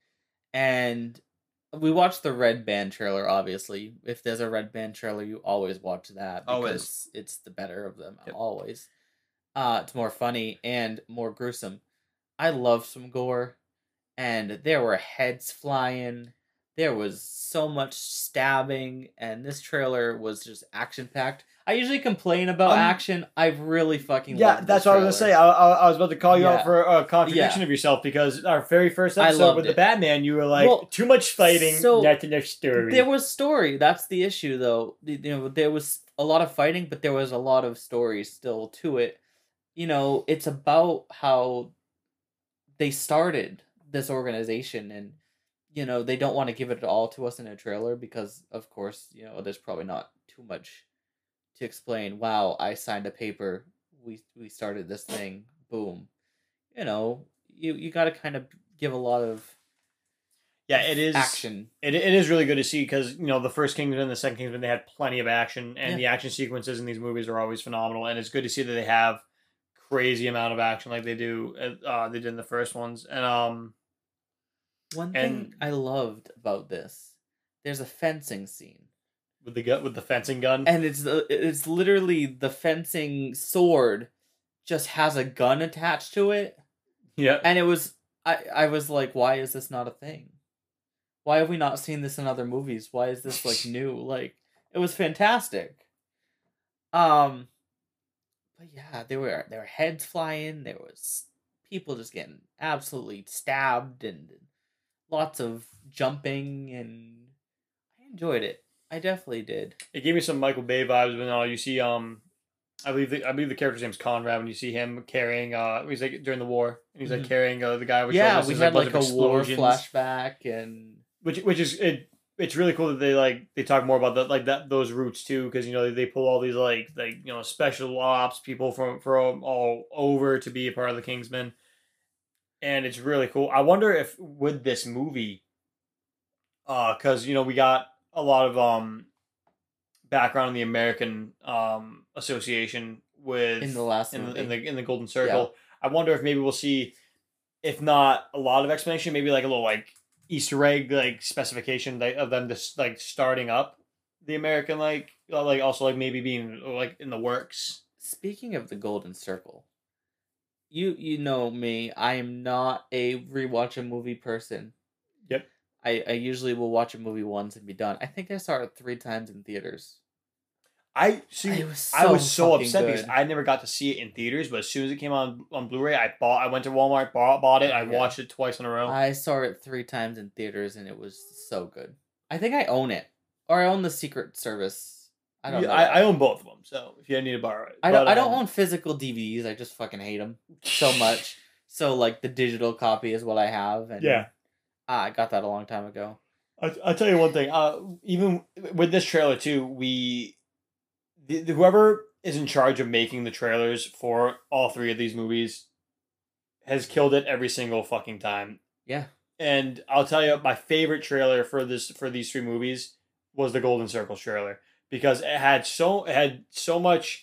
and we watched the Red Band trailer. Obviously, if there's a Red Band trailer, you always watch that because Always. it's the better of them. Yep. Always. Uh, it's more funny and more gruesome. I love some gore, and there were heads flying. There was so much stabbing, and this trailer was just action packed. I usually complain about Um, action. I really fucking yeah, loved that's this what I was gonna trailer. say. I, I, I was about to call you Yeah. out for a contradiction Yeah. of yourself because our very first I episode loved with the it. Batman, you were like, Well, too much fighting, so not enough story. There was story. That's the issue, though. You know, there was a lot of fighting, but there was a lot of story still to it. You know, it's about how they started this organization, and you know they don't want to give it all to us in a trailer because, of course, you know there's probably not too much to explain. Wow, I signed a paper. We we started this thing. Boom. You know, you you got to kind of give a lot of yeah, it is action. It, it is really good to see because you know the first Kingsman and the second Kingsman they had plenty of action and Yeah. the action sequences in these movies are always phenomenal and it's good to see that they have crazy amount of action like they do uh they did in the first ones and um One and- thing I loved about this, there's a fencing scene. with the gu- with the fencing gun. And it's the it's literally the fencing sword just has a gun attached to it. Yeah, And it was I, I was like, why is this not a thing? Why have we not seen this in other movies? Why is this like new? Like it was fantastic. Um but yeah, there were there were heads flying, there was people just getting absolutely stabbed and lots of jumping and I enjoyed it. I definitely did. it gave me some Michael Bay vibes when uh, you see um, I believe the, I believe the character's name's Conrad when you see him carrying uh he's like during the war and he's like Mhm. carrying uh, the guy with Yeah, shoulders, we there's, had bunch like of a war explosions. flashback and which which is it. It's really cool that they like they talk more about that like that those roots too because you know they pull all these like like you know special ops people from from all over to be a part of the Kingsmen, and it's really cool. I wonder if with this movie, uh, because you know we got a lot of um background in the American um association with in the last in the, movie. in the in the Golden Circle. I wonder if maybe we'll see, if not a lot of explanation, maybe like a little like Easter egg like specification like, of them just like starting up the American like uh, like also like maybe being like in the works. Speaking of the Golden Circle, you you know me, I am not a rewatch a movie person. Yep. I, I usually will watch a movie once and be done. I think I saw it three times in theaters. I see. It was I so was so fucking upset because good. I never got to see it in theaters, but as soon as it came on on Blu-ray, I bought. I went to Walmart, bought, bought it. I Yeah. watched it twice in a row. I saw it three times in theaters and it was so good. I think I own it. Or I own the Secret Service. I don't Yeah, know. I, I own both of them, so if you need to borrow it, I don't But, I don't um, own physical D V Ds. I just fucking hate them so much. So like the digital copy is what I have and Yeah. ah, I got that a long time ago. I I'll tell you one thing. Uh, even with this trailer too, we the, the- whoever is in charge of making the trailers for all three of these movies has killed it every single fucking time. Yeah. And I'll tell you, my favorite trailer for this for these three movies was the Golden Circle trailer because it had so it had so much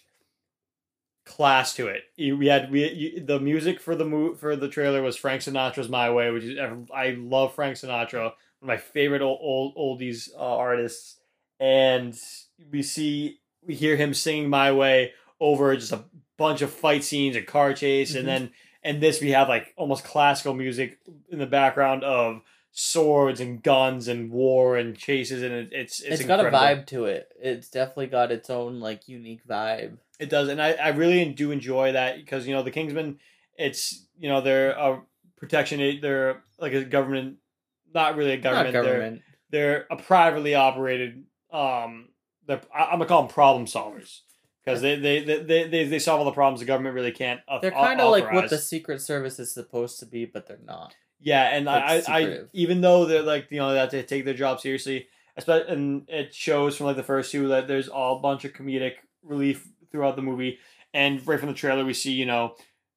class to it. You- We had we you, the music for the mo- for the trailer was Frank Sinatra's "My Way," which is I love Frank Sinatra, one of my favorite old, old oldies uh, artists, and we see we hear him singing "My Way" over just a bunch of fight scenes and car chase, Mhm. and then in this we have like almost classical music in the background of swords and guns and war and chases, and it, it's it's, It's got a incredible. vibe to it. It's definitely got its own like unique vibe. It does, and I, I really do enjoy that because you know the Kingsmen, it's you know they're a protection, a- they're like a government, not really a Not government. They're government. they're a privately operated. Um, they're, I- I'm gonna call them problem solvers because they they, they they they they solve all the problems the government really can't. au- They're au- kind of like what the authorize. Secret Service is supposed to be, but they're not. Yeah, and Like I, I, I secretive. even though they're like you know that they take their job seriously, especially and it shows from like the first two that there's all a bunch of comedic relief throughout the movie, and right from the trailer we see you know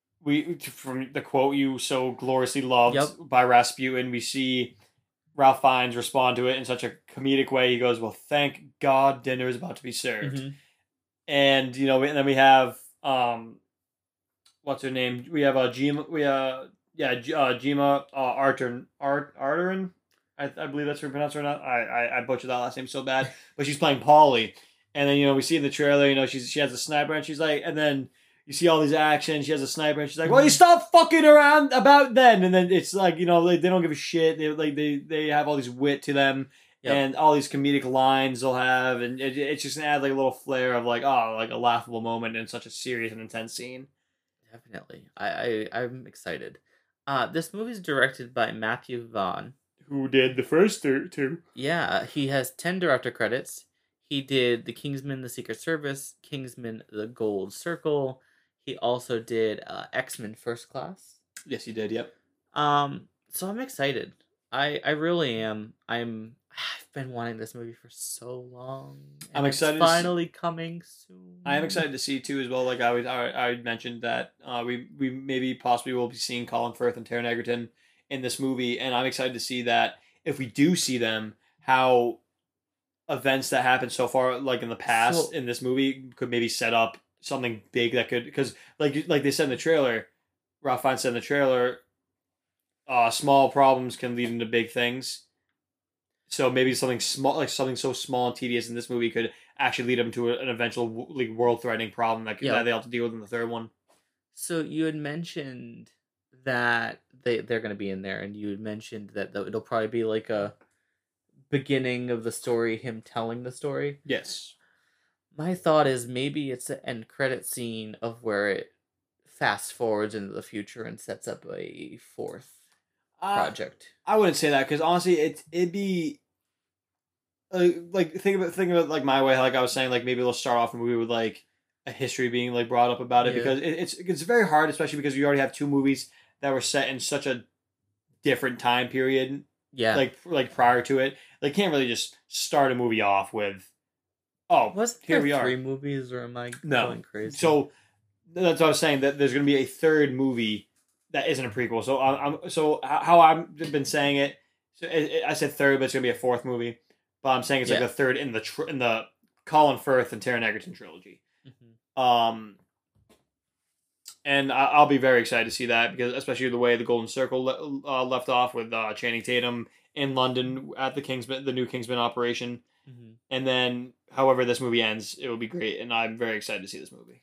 we from the quote you so gloriously loved Yep. by Rasputin, we see Ralph Fiennes respond to it in such a comedic way. He goes, "Well, thank God dinner is about to be served," Mhm. and you know and then we have um what's her name? We have uh, Gima. We uh, yeah, G- uh, Gima uh, Artern Art Arterin. I, I believe that's her pronounced or not. I, I I butchered that last name so bad. But she's playing Polly, and then you know we see in the trailer, you know she's she has a sniper, and she's like, and then you see all these action. She has a sniper, and she's like, "Well, you stop fucking around about then." And then it's like you know they, they don't give a shit. They like they they have all these wit to them. Yep. And all these comedic lines they'll have, and it, it's just gonna add like a little flair of like, oh, like a laughable moment in such a serious and intense scene. Definitely. I, I I'm excited. Uh, this movie's directed by Matthew Vaughn. Who did the first two? Yeah, he has ten director credits. He did The Kingsman: The Secret Service, Kingsman: The Gold Circle. He also did uh, X-Men: First Class. Yes, he did. Yep. Um, so I'm excited. I I really am. I'm. I've been wanting this movie for so long. and I'm it's excited to see- finally coming soon. I am excited to see too as well. Like I was, I, I mentioned that uh, we we maybe possibly will be seeing Colin Firth and Taron Egerton in this movie, and I'm excited to see that if we do see them, how events that happened so far, like in the past, So- in this movie, could maybe set up something big that could because like like they said in the trailer, Ralph Fiennes said in the trailer, uh, small problems can lead into big things. So maybe something small, like something so small and tedious in this movie, could actually lead them to an eventual like world-threatening problem that, Yeah. that they have to deal with in the third one. So you had mentioned that they they're gonna be in there, and you had mentioned that th- it'll probably be like a beginning of the story, him telling the story. Yes. My thought is maybe it's an end credit scene of where it fast forwards into the future and sets up a fourth Uh, project. I wouldn't say that because honestly, it it'd be like like think of it think of it like my way. Like I was saying, like maybe they'll start off a movie with like a history being like brought up about it Yeah. because it, it's it's very hard, especially because you already have two movies that were set in such a different time period, Yeah. like like prior to it. They can't really just start a movie off with, oh, Was here there we are. three movies, or am I No. going crazy? So that's what I was saying. That there's going to be a third movie that isn't a prequel. So I'm, I'm so h- how I've been saying it. So it, it- I said third, but it's going to be a fourth movie. But I'm saying it's like Yeah. the third in the tr- in the Colin Firth and Taron Egerton trilogy. Mhm. Um, and I, I'll be very excited to see that because especially the way the Golden Circle le- uh, left off with uh, Channing Tatum in London at the Kingsman, the new Kingsman operation, Mhm. and then however this movie ends, it will be great, and I'm very excited to see this movie.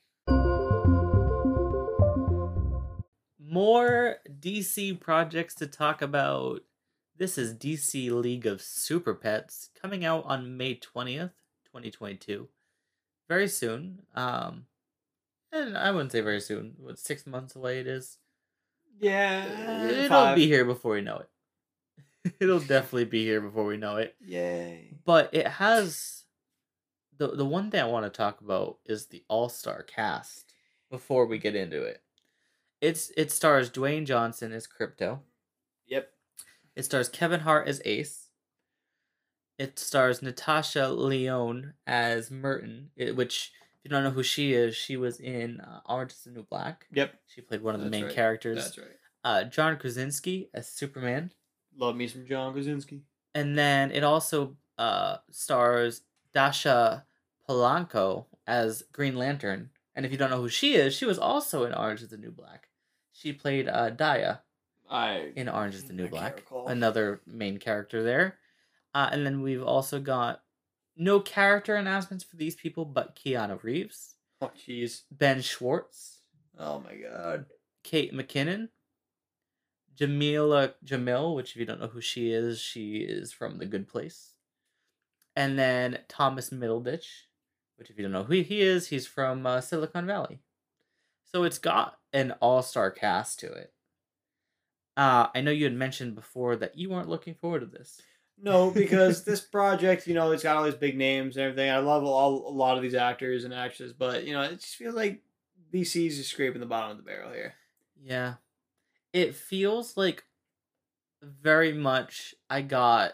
More D C projects to talk about. This is D C League of Super Pets coming out on May twentieth, twenty twenty-two. Very soon. Um, and I wouldn't say very soon. What, six months away it is? Yeah, It'll five. be here before we know it. It'll definitely be here before we know it. Yay. But it has... The, the one thing I want to talk about is the all-star cast before we get into it. It's It stars Dwayne Johnson as Crypto. Yep. It stars Kevin Hart as Ace. It stars Natasha Lyonne as Merton, it, which, if you don't know who she is, she was in uh, Orange is the New Black. Yep. She played one of the That's main right. characters. That's right. Uh, John Krasinski as Superman. Love me some John Krasinski. And then it also uh, stars Dasha Polanco as Green Lantern. And if you don't know who she is, she was also in Orange is the New Black. She played uh, Daya I in Orange is the New I can't Black. recall. Another main character there. Uh, and then we've also got no character announcements for these people, but Keanu Reeves. Oh, jeez. Ben Schwartz. Oh, my God. Kate McKinnon. Jamila Jamil, which if you don't know who she is, she is from The Good Place. And then Thomas Middleditch, which if you don't know who he is, he's from uh, Silicon Valley. So it's got an all-star cast to it. Uh, I know you had mentioned before that you weren't looking forward to this. No, because this project, you know, it's got all these big names and everything. I love all, a lot of these actors and actresses, but, you know, it just feels like D C's just scraping the bottom of the barrel here. Yeah. It feels like very much I got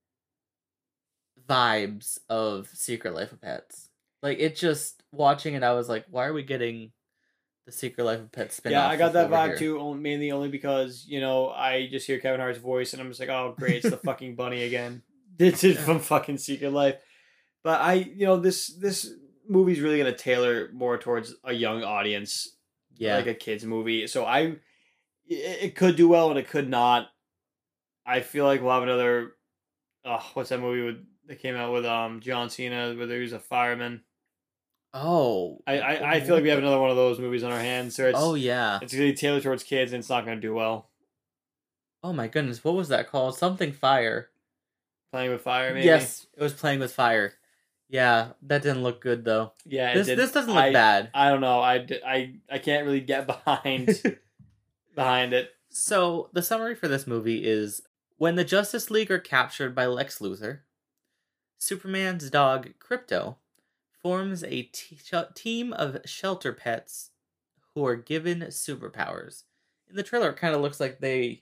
vibes of Secret Life of Pets. Like, it just, watching it, I was like, why are we getting the Secret Life of Pets spin-off? Yeah, I got that vibe here? too, mainly only because, you know, I just hear Kevin Hart's voice and I'm just like, oh, great, it's the fucking bunny again. This is from fucking Secret Life. But I, you know, this this movie's really going to tailor more towards a young audience. Yeah. Like a kid's movie. So I, it, it could do well and it could not. I feel like we'll have another, oh, what's that movie with, that came out with um John Cena where he was a fireman? Oh. I, I, I feel like we have another one of those movies on our hands. So it's, oh, yeah. It's going to be tailored towards kids and it's not going to do well. Oh, my goodness. What was that called? Something Fire. Playing with Fire, maybe? Yes, it was Playing with Fire. Yeah, that didn't look good, though. Yeah, this, did. this doesn't look I, bad. I don't know. I, I, I can't really get behind, behind it. So, the summary for this movie is, when the Justice League are captured by Lex Luthor, Superman's dog, Krypto, forms a t- sh- team of shelter pets who are given superpowers. In the trailer, it kind of looks like they...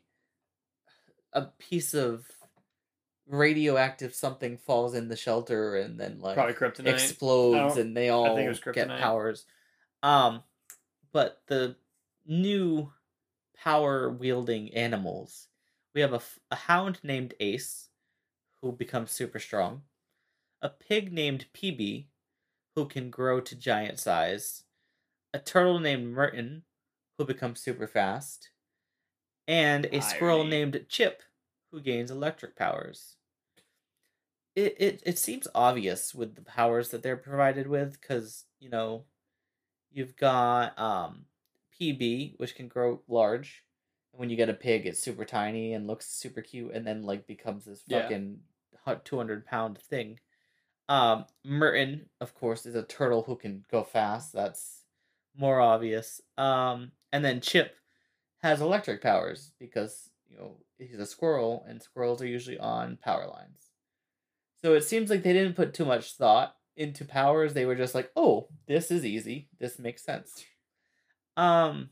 a piece of radioactive something falls in the shelter and then like probably kryptonite explodes and they all get kryptonite. powers. Um, but the new power wielding animals, we have a, a hound named Ace, who becomes super strong, a pig named P B, who can grow to giant size, a turtle named Merton, who becomes super fast, and a squirrel Irony. named Chip, who gains electric powers. It, it it seems obvious with the powers that they're provided with, because, you know, you've got um, P B, which can grow large. And when you get a pig, it's super tiny and looks super cute, and then, like, becomes this fucking yeah. two hundred pound thing. Um, Merton, of course, is a turtle who can go fast. That's more obvious. Um, and then Chip has electric powers, because, you know, he's a squirrel, and squirrels are usually on power lines. So it seems like they didn't put too much thought into powers. They were just like, oh, this is easy. This makes sense. Um,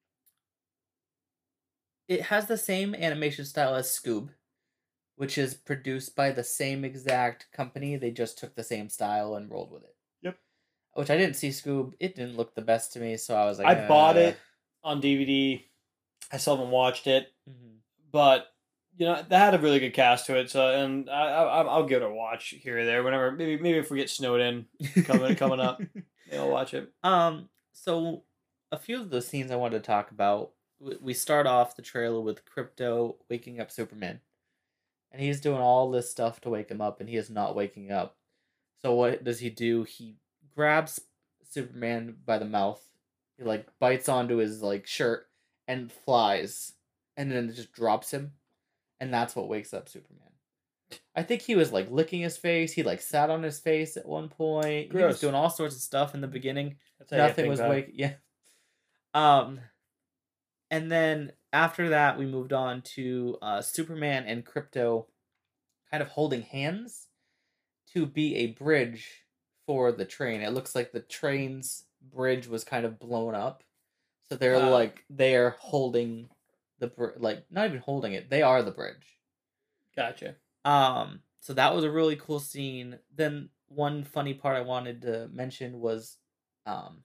it has the same animation style as Scoob, which is produced by the same exact company. They just took the same style and rolled with it. Yep. Which I didn't see Scoob. It didn't look the best to me, so I was like, I uh... bought it on D V D. I still haven't watched it, mm-hmm. but you know that had a really good cast to it. So, and I, I I'll give it a watch here or there whenever. Maybe maybe if we get snowed in coming coming up, maybe I'll watch it. Um. So, a few of the scenes I wanted to talk about. We start off the trailer with Krypto waking up Superman, and he's doing all this stuff to wake him up, and he is not waking up. So what does he do? He grabs Superman by the mouth. He like bites onto his like shirt and flies, and then it just drops him, and that's what wakes up Superman. I think he was like licking his face. He like sat on his face at one point. Gross. He was doing all sorts of stuff in the beginning. That's Nothing was wake. Yeah. Um, and then after that, we moved on to uh, Superman and Krypto, kind of holding hands to be a bridge for the train. It looks like the train's bridge was kind of blown up. So they're uh, like, they are holding the, br- like, not even holding it. They are the bridge. Gotcha. Um, so that was a really cool scene. Then one funny part I wanted to mention was, um,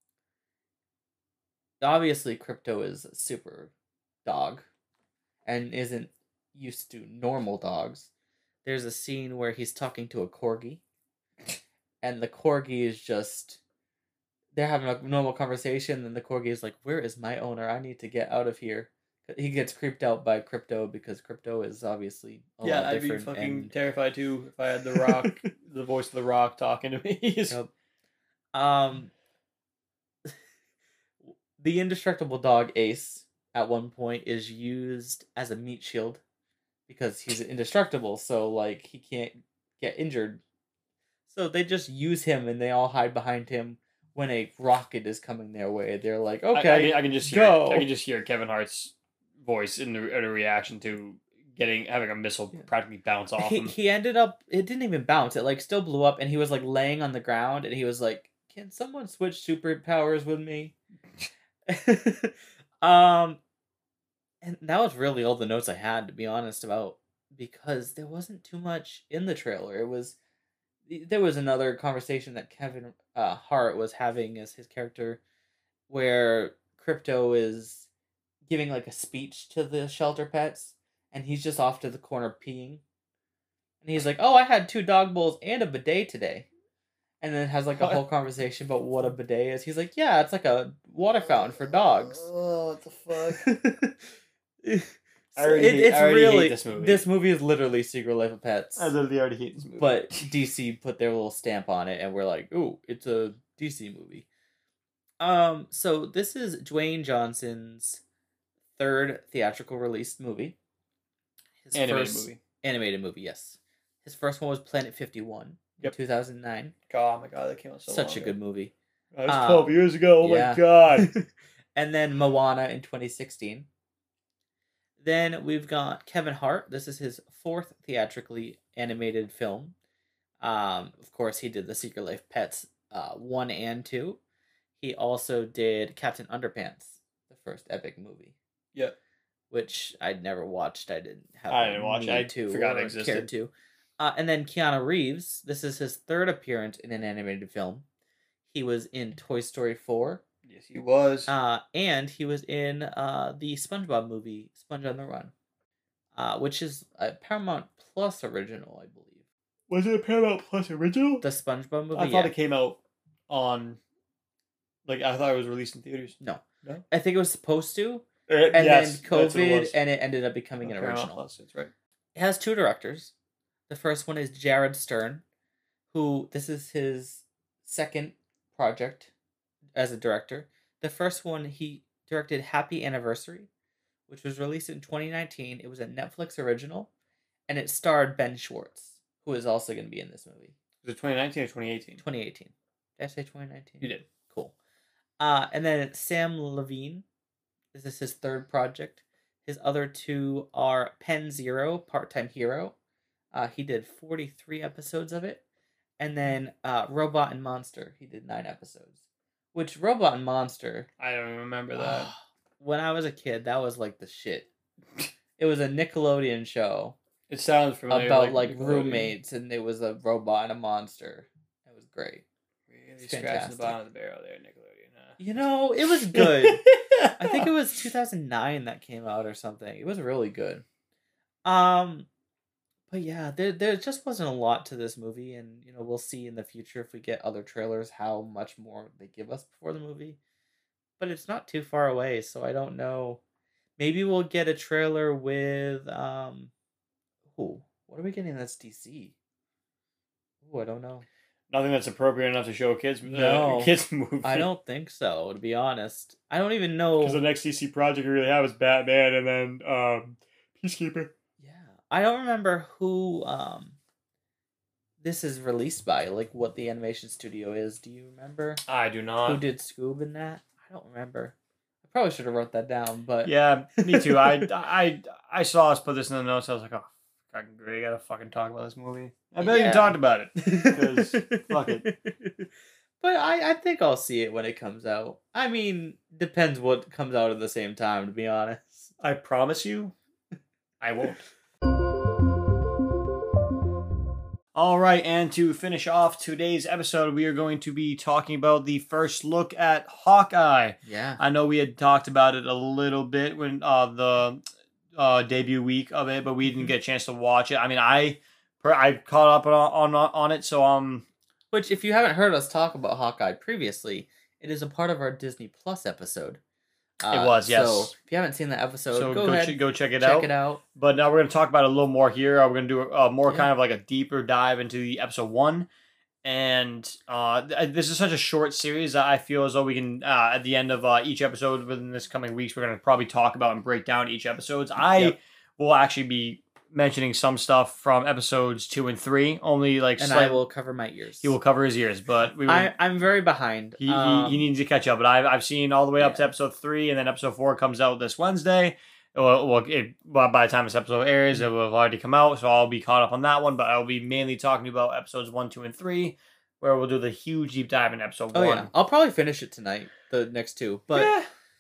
obviously Krypto is a super dog and isn't used to normal dogs. There's a scene where he's talking to a corgi, and the corgi is just, they're having a normal conversation, and the corgi is like, where is my owner? I need to get out of here. He gets creeped out by Krypto because Krypto is obviously a yeah, lot different. Yeah, I'd be fucking and... terrified too if I had The Rock, the voice of The Rock talking to me. Yep. Um, the indestructible dog Ace at one point is used as a meat shield because he's indestructible, so like he can't get injured. So they just use him and they all hide behind him when a rocket is coming their way. They're like, okay, I, I, can, I can just hear go. I can just hear Kevin Hart's voice in the, in the reaction to getting having a missile Yeah. practically bounce off he, him. He ended up, it didn't even bounce. It like still blew up and he was like laying on the ground and he was like, can someone switch superpowers with me? um, and that was really all the notes I had, to be honest, about, because there wasn't too much in the trailer. It was, there was another conversation that Kevin uh, Hart was having as his character where Crypto is giving like a speech to the shelter pets and he's just off to the corner peeing. And he's like, oh, I had two dog bowls and a bidet today. And then has like a whole conversation about what a bidet is. He's like, yeah, it's like a water fountain for dogs. Oh, what the fuck? I already it, hate- it's I already hate really this movie. This movie is literally Secret Life of Pets. I literally already hate this movie. But D C put their little stamp on it, and we're like, ooh, it's a D C movie. Um, so this is Dwayne Johnson's third theatrical released movie. His animated first, movie. Animated movie, yes. His first one was Planet fifty-one Yep. in two thousand nine. Oh my god, that came out so Such long a good movie. That was Um, twelve years ago. Oh yeah. my god. And then Moana in twenty sixteen. Then we've got Kevin Hart. This is his fourth theatrically animated film. Um, of course, he did The Secret Life of Pets uh, one and two. He also did Captain Underpants, the first epic movie. Yep. Which I'd never watched. I didn't have. I a didn't watch it. need I to forgot it or existed. cared to. Uh, and then Keanu Reeves. This is his third appearance in an animated film. He was in Toy Story four. Yes, he was. Uh, and he was in uh, the SpongeBob movie, Sponge on the Run, uh, which is a Paramount Plus original, I believe. Was it a Paramount Plus original? The SpongeBob movie. I thought yeah. it came out on, like, I thought it was released in theaters. No, No? I think it was supposed to, Uh, and yes, then that's what it COVID, was. and it ended up becoming an Paramount original. Plus, that's right. It has two directors. The first one is Jared Stern, who this is his second project as a director. The first one, he directed Happy Anniversary, which was released in twenty nineteen. It was a Netflix original, and it starred Ben Schwartz, who is also going to be in this movie. Was it twenty nineteen or twenty eighteen? twenty eighteen. Did I say twenty nineteen? You did. Cool. Uh, and then Sam Levine. This is his third project. His other two are Pen Zero, Part-Time Hero. Uh, he did forty-three episodes of it. And then uh, Robot and Monster. He did nine episodes. Which, Robot and Monster... I don't even remember that. When I was a kid, that was like the shit. It was a Nickelodeon show It sounds familiar. about like, Nickelodeon. roommates, and it was a robot and a monster. It was great. Really It's scratching the fantastic. bottom of the barrel there, Nickelodeon, huh? You know, it was good. I think it was two thousand nine that came out or something. It was really good. Um, but yeah, there there just wasn't a lot to this movie, and you know we'll see in the future if we get other trailers how much more they give us before the movie. But it's not too far away, so I don't know. Maybe we'll get a trailer with um, ooh, what are we getting that's D C? Ooh, I don't know. Nothing that's appropriate enough to show a kids, uh, No. kids movie. I don't think so, to be honest. I don't even know. Because the next D C project we really have is Batman and then um, Peacekeeper. Yeah, I don't remember who um this is released by, like what the animation studio is. Do you remember I do not. who did Scoob in that? I don't remember. I probably should have wrote that down, but Yeah, me too. I, I, I saw us put this in the notes. I was like, oh, fucking great. I gotta fucking talk about this movie. I bet Yeah. you talked about it. 'Cause fuck it. But I, I think I'll see it when it comes out. I mean, depends what comes out at the same time, to be honest. I promise you, I won't. All right, and to finish off today's episode, we are going to be talking about the first look at Hawkeye. Yeah. I know we had talked about it a little bit when uh, the uh, debut week of it, but we didn't get a chance to watch it. I mean, I I caught up on on, on it, so um, Which, if you haven't heard us talk about Hawkeye previously, it is a part of our Disney Plus episode. Uh, It was, yes. So, if you haven't seen that episode, so go, go ahead, ch- go check it check out. it out. But now we're going to talk about it a little more here. Uh, We're going to do a, a more Yeah. kind of like a deeper dive into the episode one. And uh, th- this is such a short series that I feel as though we can, uh, at the end of uh, each episode within this coming weeks, we're going to probably talk about and break down each episodes. I Yep. will actually be mentioning some stuff from episodes two and three. Only like And slight- I will cover my ears. he will cover his ears, but we will, I, I'm very behind. he, um, he he needs to catch up. But I've I've seen all the way up yeah. to episode three, and then episode four comes out this Wednesday. Well, well, it, well, by the time this episode airs, it will have already come out, so I'll be caught up on that one. But I'll be mainly talking about episodes one, two, and three, where we'll do the huge deep dive in episode Oh one. yeah, I'll probably finish it tonight. The next two, but Yeah.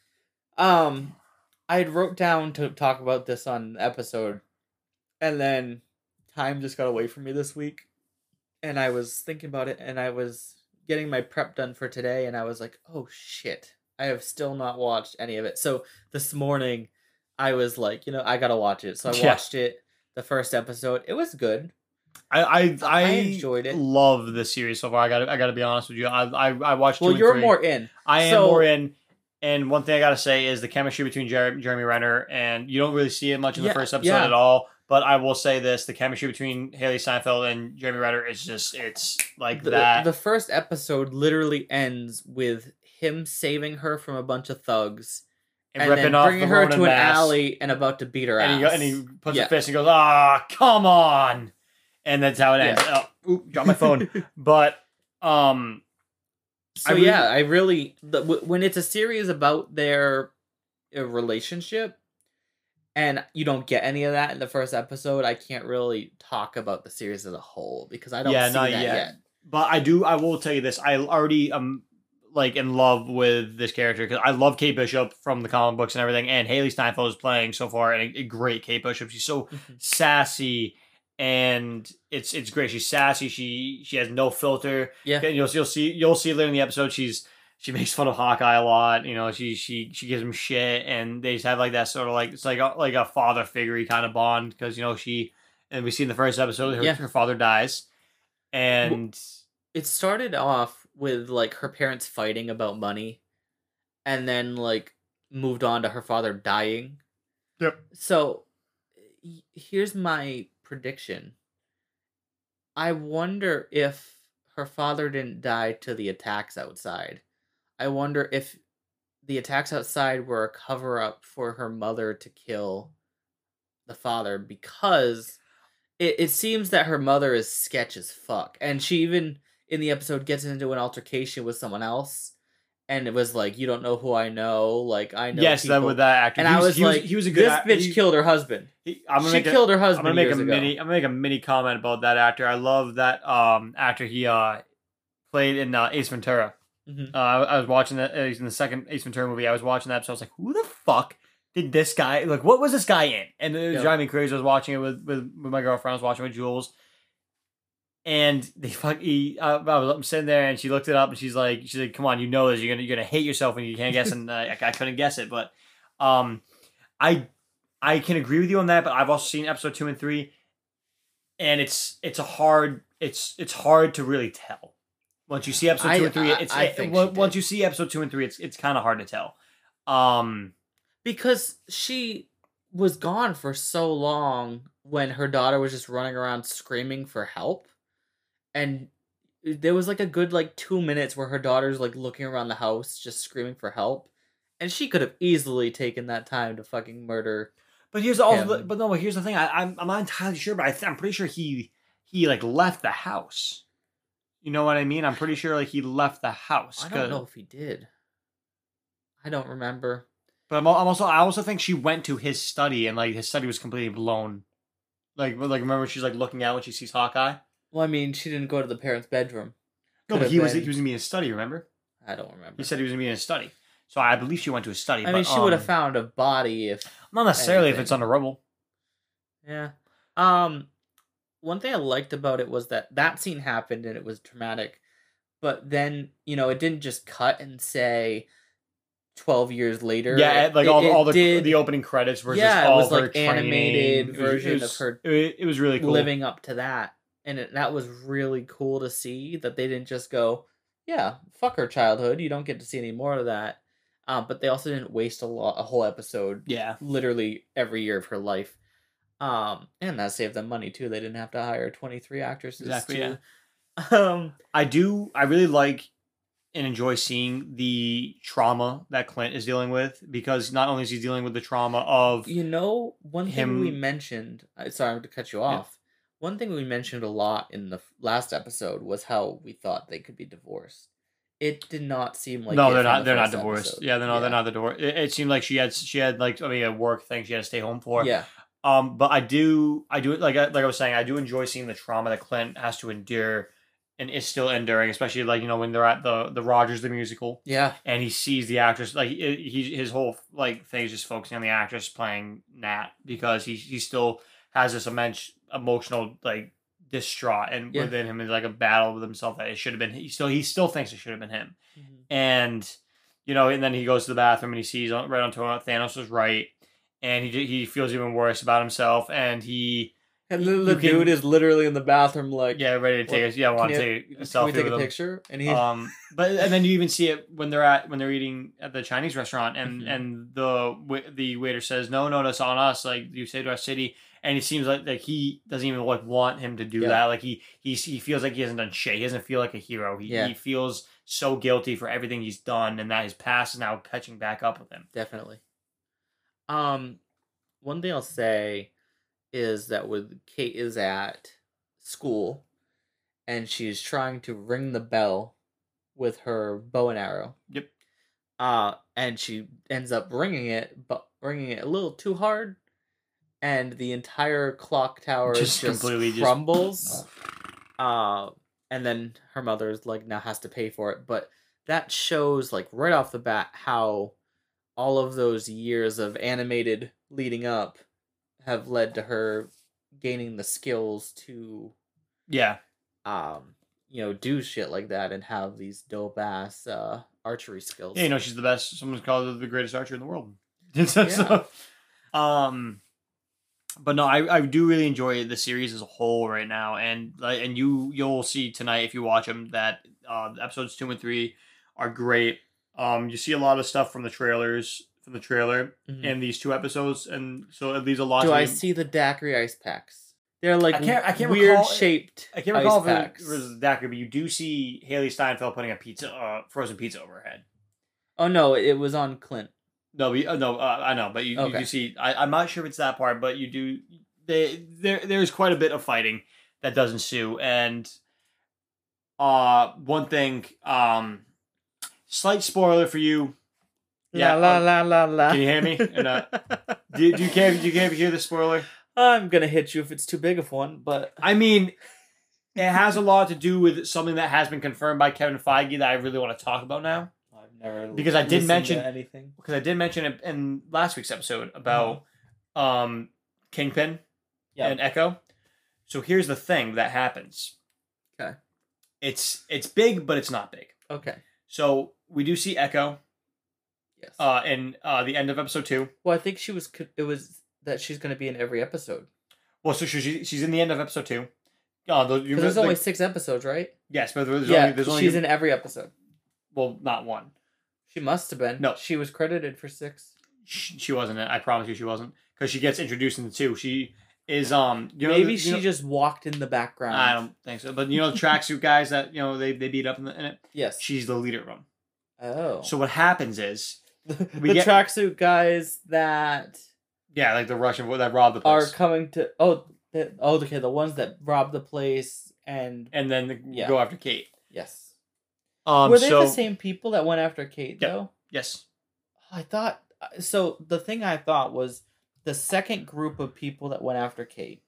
um, I had wrote down to talk about this on the episode, and then time just got away from me this week, and I was thinking about it, and I was getting my prep done for today, and I was like, oh shit, I have still not watched any of it. So this morning, I was like, you know, I gotta watch it. So I Yeah. watched it, the first episode. It was good. I I, I, I enjoyed it. Love the series so far. I got I got to be honest with you. I I, I watched. Well, two and you're three. more in. I am So- more in. And one thing I got to say is the chemistry between Jer- Jeremy Renner and you don't really see it much in Yeah, the first episode yeah. at all. But I will say this: the chemistry between Haley Steinfeld and Jeremy Renner is just it's like the, that. The first episode literally ends with him saving her from a bunch of thugs and, and, ripping then off bringing the her Ronin to an mask. alley and about to beat her and ass. he, go, and he puts Yeah. his fist and goes, "Ah, come on!" And that's how it ends. Oh, oop, drop my phone. But um, so I really- yeah, I really the, w- when it's a series about their uh, relationship, and you don't get any of that in the first episode, I can't really talk about the series as a whole because I don't Yeah, see not that yet. yet. but I do. I will tell you this: I already am like in love with this character because I love Kate Bishop from the comic books and everything, and Haley Steinfeld is playing so far, and a, a great Kate Bishop. She's so Mhm. sassy, and it's it's great. She's sassy. She she has no filter. Yeah. And you'll you'll see you'll see later in the episode. She's she makes fun of Hawkeye a lot. You know, she she she gives him shit, and they just have like that sort of like it's like a, like a father figure kind of bond because you know she and we see in the first episode her, Yeah. her father dies, and It started off with like her parents fighting about money, and then like moved on to her father dying. Yep. So y- here's my prediction. I wonder if her father didn't die to the attacks outside. I wonder if the attacks outside were a cover up for her mother to kill the father because it, it seems that her mother is sketch as fuck. And she even in the episode gets into an altercation with someone else. And it was like, you don't know who I know. Like, I know yes, then people. with that actor, And he I was, was he like, was, he was a good this act- bitch he- killed her husband. he- I'm gonna She make a, killed her I'm husband gonna make years a ago. mini. I'm gonna make a mini comment about that actor. I love that um actor. He uh played in uh, Ace Ventura. Mhm. Uh, I, I was watching that. Uh, he's in the second Ace Ventura movie. I was watching that, so I was like, "Who the fuck did this guy? Like, what was this guy in?" And it was Yep. driving me crazy. I was watching it with, with, with my girlfriend. I was watching it with Jules, and they fuck. He, uh, I was I'm sitting there, and she looked it up, and she's like, "She's like, come on, you know this. You're gonna you're gonna hate yourself when you can't guess." And uh, I, I couldn't guess it, but um, I I can agree with you on that. But I've also seen episode two and three, and it's it's a hard it's it's hard to really tell. Once you see episode I- two and three, I- it's I it- think on- she once did. you see episode two and three, it's it's kind of hard to tell. Um, Because she was gone for so long when her daughter was just running around screaming for help. And there was like a good like two minutes where her daughter's like looking around the house just screaming for help. And she could have easily taken that time to fucking murder. but here's also the, Him. but no, but here's the thing. I, I'm I'm not entirely sure, but I th- I'm pretty sure he he like left the house. You know what I mean? I'm pretty sure like he left the house. I 'cause- don't know if he did. I don't remember. But I'm, al- I'm also I also think she went to his study and like his study was completely blown. Like like remember she's like looking out when she sees Hawkeye. Well, I mean, she didn't go to the parents' bedroom. No, Could but have he was been- he was gonna be in his study. Remember? I don't remember. He said he was gonna be in his study. So I believe she went to his study. I but, mean, she would have um, found a body if not necessarily if anything. it's on the rubble. Yeah. Um, one thing I liked about it was that that scene happened and it was dramatic, but then you know it didn't just cut and say twelve years later. Yeah, It- like it- all, the it all the did the opening credits were Yeah, just it all was, her like, training. animated It was- version it of was, her It, it was really cool. living up to that, and it, that was really cool to see that they didn't just go, yeah, fuck her childhood. You don't get to see any more of that. Um, but they also didn't waste a lot, a whole episode, Yeah, literally every year of her life. Um, and that saved them money too. They didn't have to hire twenty-three actresses Exactly, to yeah. Um, I do. I really like and enjoy seeing the trauma that Clint is dealing with, because not only is he dealing with the trauma of you know, one thing we him. mentioned. uh, Sorry to cut you Yeah. off. One thing we mentioned a lot in the f- last episode was how we thought they could be divorced. It did not seem like No, it they're from not. the They're not first divorced. episode. Yeah, they're not. They're Yeah. not the divorce. It, it seemed like she had. She had like I mean a work thing she had to stay home for. Yeah. Um, but I do. I do like I- like I was saying. I do enjoy seeing the trauma that Clint has to endure, and is still enduring. Especially like you know when they're at the the Rogers the musical, Yeah. and he sees the actress. Like he, he his whole like thing is just focusing on the actress playing Nat, because he he still has this immense emotional like distraught, and Yeah. within him is like a battle with himself that it should have been. He still he still thinks it should have been him. Mhm. And you know, and then he goes to the bathroom and he sees on- right on Thanos was right, and he j- he feels even worse about himself, and he And You- the, the you can- dude is literally in the bathroom, like, yeah ready to take What- a yeah want can to you- take a can selfie we take with a him. picture? And he, Um, but and then you even see it when they're at when they're eating at the Chinese restaurant, and Mhm. and the wa- the waiter says, "No, no, that's on us. Like you saved our city." And it seems like like he doesn't even like want him to do Yeah. that. Like he he's, he feels like he hasn't done shit. He doesn't feel like a hero. He Yeah. he feels so guilty for everything he's done, and that his past is now catching back up with him. definitely. Um, one thing I'll say is that with Kate is at school, and she's trying to ring the bell with her bow and arrow. Yep. Uh, and she ends up ringing it, but ringing it a little too hard, and the entire clock tower Just just, completely just- crumbles. Uh, and then her mother's like now has to pay for it, but that shows like right off the bat how all of those years of animated leading up have led to her gaining the skills to Yeah. um you know do shit like that and have these dope ass uh archery skills. Yeah, you know, she's the best. Someone's called her the greatest archer in the world. So, um, but no, I, I do really enjoy the series as a whole right now, and like, and you you'll see tonight if you watch them that uh, episodes two and three are great. Um, you see a lot of stuff from the trailers from the trailer Mhm. in these two episodes, and so it leaves a lot. Do to I be- see the daiquiri ice packs? They're like I can't- I can't weird recall- shaped I can't ice recall if packs. it was Daiquiri, but you do see Haley Steinfeld putting a pizza, uh, frozen pizza over her head. Oh no, it was on Clint. No, we, uh, no, uh, I know, but you, you Okay. do see. I, I'm not sure if it's that part, but you do. They there there's quite a bit of fighting that does ensue, and uh, one thing, um, slight spoiler for you. Yeah, la um, la la la la. can you hear me? And, uh, Do, do you care? Do you care to hear the spoiler? I'm gonna hit you if it's too big of one, but I mean, it has a lot to do with something that has been confirmed by Kevin Feige that I really want to talk about now. I've never Because I did listened mention- to anything. Because I did mention it in last week's episode about um, Kingpin Yeah. and Echo. So here's the thing that happens. Okay. It's it's big, but it's not big. Okay. So we do see Echo Yes. uh, in uh, the end of episode two. well, I think she was. co- It was that she's gonna be in every episode. Well, so she, she's in the end of episode two. Uh, the, you, Because there's the- only six episodes, right? yes, but there's yeah. only there's only she's in every episode. well, not one. She must have been. No. She was credited for six. She, she wasn't. I promise you, she wasn't. Because she gets introduced in the two. She is um. You know, Maybe you she know- just walked in the background. I don't think so. But you know the tracksuit guys that you know they, they beat up in, the, in it. Yes. She's the leader of them. Oh. So what happens is, the we get- tracksuit guys that yeah, like the Russian that robbed the are place, coming to oh the, oh okay the ones that robbed the place and and then the, Yeah. go after Kate. yes. Um. Were they so the same people that went after Kate Yep. though? yes, I thought so. The thing I thought was the second group of people that went after Kate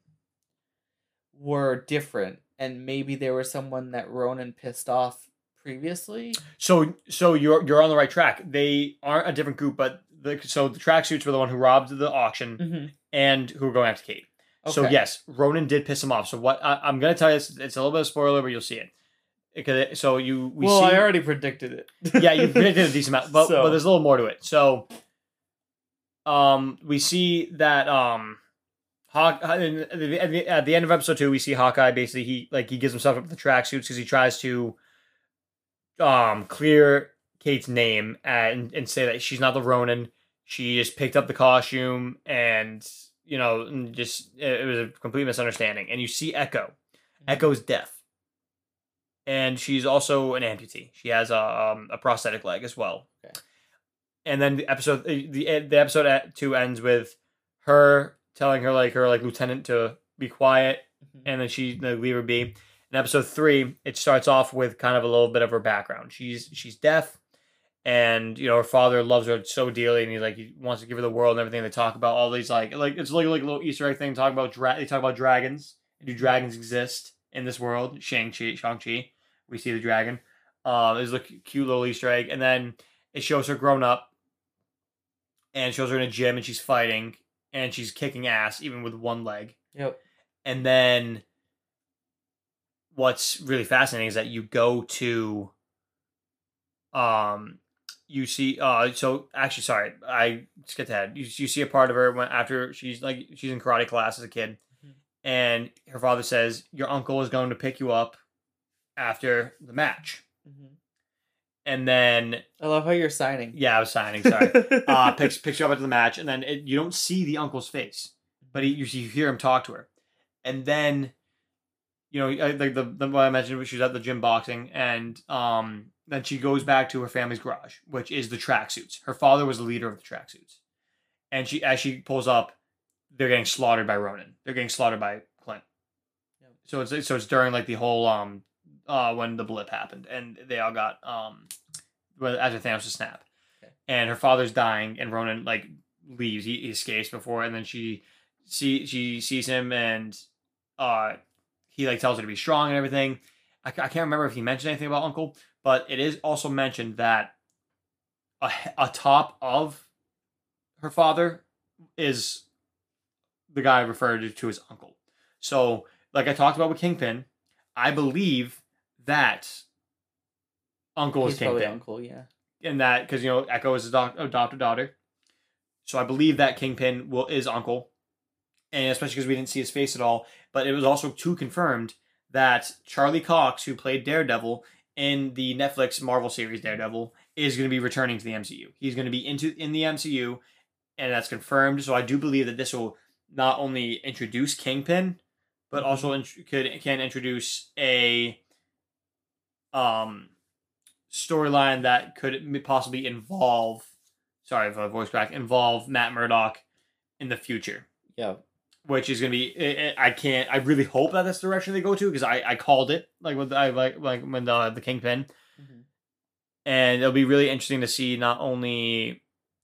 were different, and maybe there was someone that Ronan pissed off previously. so so you're you're on the right track. They aren't a different group, but the so the tracksuits were the one who robbed the auction Mm-hmm. and who were going after Kate. So yes, Ronan did piss him off. So what I, I'm gonna tell you, it's, it's a little bit of a spoiler, but you'll see it. Because so you we well, see, I already predicted it. yeah, you predicted a decent amount, but So- but there's a little more to it. So, um, we see that um, Hawk at the, at the at the end of episode two, we see Hawkeye basically he like he gives himself up to the tracksuits because he tries to um clear Kate's name and and say that she's not the Ronin. She just picked up the costume and you know and just it, it was a complete misunderstanding. And you see Echo. Echo's deaf. and she's also an amputee. She has a um, a prosthetic leg as well. Okay. And then the episode the the episode at two ends with her telling her like her like lieutenant to be quiet, mm-hmm. and then she like, leave her be. In episode three, it starts off with kind of a little bit of her background. She's she's deaf, and you know her father loves her so dearly, and he like he wants to give her the world and everything. They talk about all these like like it's like like a little Easter egg thing. Talk about dra- they talk about dragons. Do dragons exist in this world? Shang-Chi, Shang-Chi, we see the dragon. Um, it's a cute little Easter egg, and then it shows her grown up, and shows her in a gym, and she's fighting, and she's kicking ass even with one leg. Yep. And then what's really fascinating is that you go to, um, you see, uh, so actually, sorry, I skipped ahead. You you see a part of her when after she's like she's in karate class as a kid, mm-hmm. and her father says your uncle is going to pick you up after the match, mm-hmm. and then I love how you're signing. Yeah, I was signing. Sorry, uh, picks picks you up after the match, and then it, you don't see the uncle's face, but he, you you hear him talk to her, and then. You know, like the, the what I mentioned, she was at the gym boxing, and um, then she goes back to her family's garage, which is the tracksuits. Her father was the leader of the tracksuits, and she, as she pulls up, they're getting slaughtered by Ronan. They're getting slaughtered by Clint. Yep. So it's so it's during like the whole um, uh, when the blip happened, and they all got um, after Thanos' snap, okay. And her father's dying, and Ronan like leaves. He, he escapes before, and then she see she sees him, and uh. He like tells her to be strong and everything. I, I can't remember if he mentioned anything about Uncle, but it is also mentioned that a, atop of her father is the guy referred to as Uncle. So, like I talked about with Kingpin, I believe that Uncle He's is Kingpin. Uncle, yeah. And that because you know Echo is his doc- adopted daughter, so I believe that Kingpin will is Uncle. And especially because we didn't see his face at all. But it was also too confirmed that Charlie Cox, who played Daredevil in the Netflix Marvel series Daredevil, is going to be returning to the M C U. He's going to be into in the M C U, and that's confirmed. So I do believe that this will not only introduce Kingpin, but also int- could can introduce a um storyline that could possibly involve. Sorry if I voice back. Involve Matt Murdock in the future. Yeah. Which is gonna be, I can't. I really hope that that's the direction they go to because I, I called it like with I like like when the the Kingpin, mm-hmm. and it'll be really interesting to see not only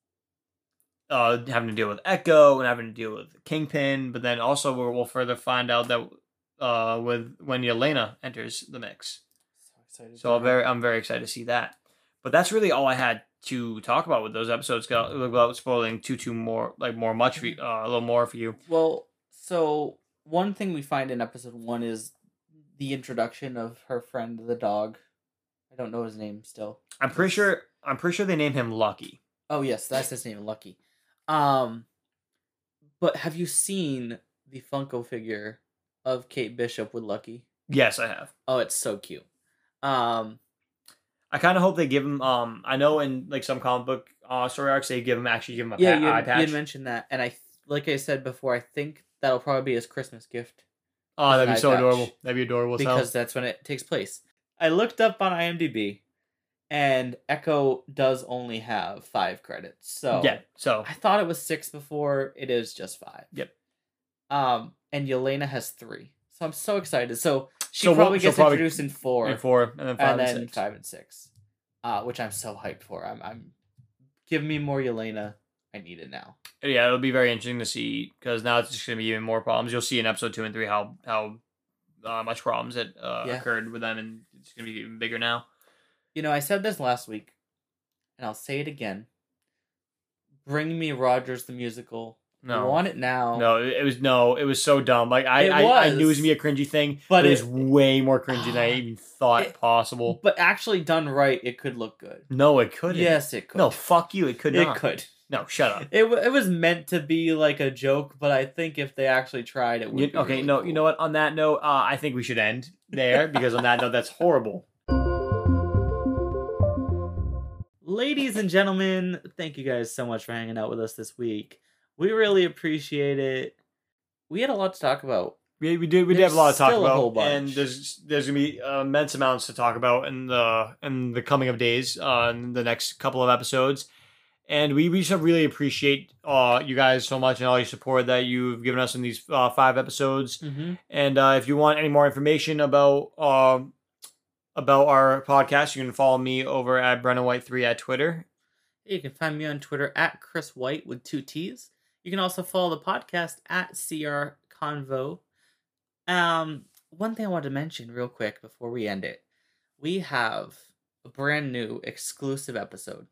uh having to deal with Echo and having to deal with Kingpin, but then also we'll, we'll further find out that uh with when Yelena enters the mix. So excited! So I'm very I'm very excited to see that. But that's really all I had to talk about with those episodes without spoiling too too more like more much for you, uh, a little more for you. Well. So, one thing we find in episode one is the introduction of her friend, the dog. I don't know his name still. I'm pretty sure I'm pretty sure they named him Lucky. Oh, yes, that's his name, Lucky. Um, but have you seen the Funko figure of Kate Bishop with Lucky? Yes, I have. Oh, it's so cute. Um, I kind of hope they give him, um, I know in like some comic book uh, story arcs, they give him, actually give him a yeah, pa- you eye patch. you had mentioned that, and I, like I said before, I think that'll probably be his Christmas gift. Oh, that'd be so adorable. That'd be adorable. Because that's when it takes place. I looked up on IMDb, and Echo does only have five credits. So yeah, so I thought it was six before. It is just five. Yep. Um, and Yelena has three. So I'm so excited. So she so probably we'll, gets probably introduced in four. In four, and then five and, and then then six. five and six. Uh, which I'm so hyped for. I'm, I'm, give me more Yelena. I need it now. Yeah, it'll be very interesting to see because now it's just going to be even more problems. You'll see in episode two and three how how uh, much problems that uh, yeah. occurred with them, and it's going to be even bigger now. You know, I said this last week, and I'll say it again. Bring me Rogers the Musical. No, I want it now. No, it was no, it was so dumb. Like I, I, I knew it was gonna be a cringy thing, but, but it, it was way more cringy uh, than I even thought it, possible. But actually done right, it could look good. No, it couldn't. Yes, it could. No, fuck you, it could not. It could. No, shut up. It it was meant to be like a joke, but I think if they actually tried, it would. You, be okay, really no, cool. You know what? On that note, uh, I think we should end there because on that note, that's horrible. Ladies and gentlemen, thank you guys so much for hanging out with us this week. We really appreciate it. We had a lot to talk about. We, we do we do There's have a lot to talk still a whole about, bunch. and there's there's gonna be uh, immense amounts to talk about in the in the coming of days, uh, in the next couple of episodes. And we, we just really appreciate uh, you guys so much and all your support that you've given us in these uh, five episodes. Mm-hmm. And uh, if you want any more information about uh, about our podcast, you can follow me over at Brennan White three at Twitter. You can find me on Twitter at Chris White with two T's. You can also follow the podcast at C R Convo. Um, one thing I wanted to mention real quick before we end it. We have a brand new exclusive episode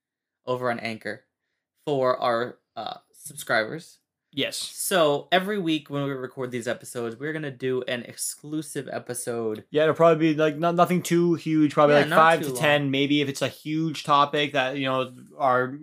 over on Anchor for our uh, subscribers. Yes. So every week when we record these episodes, we're going to do an exclusive episode. Yeah, it'll probably be like not, nothing too huge, probably Yeah, like not five too to ten, long. maybe if it's a huge topic that, you know, our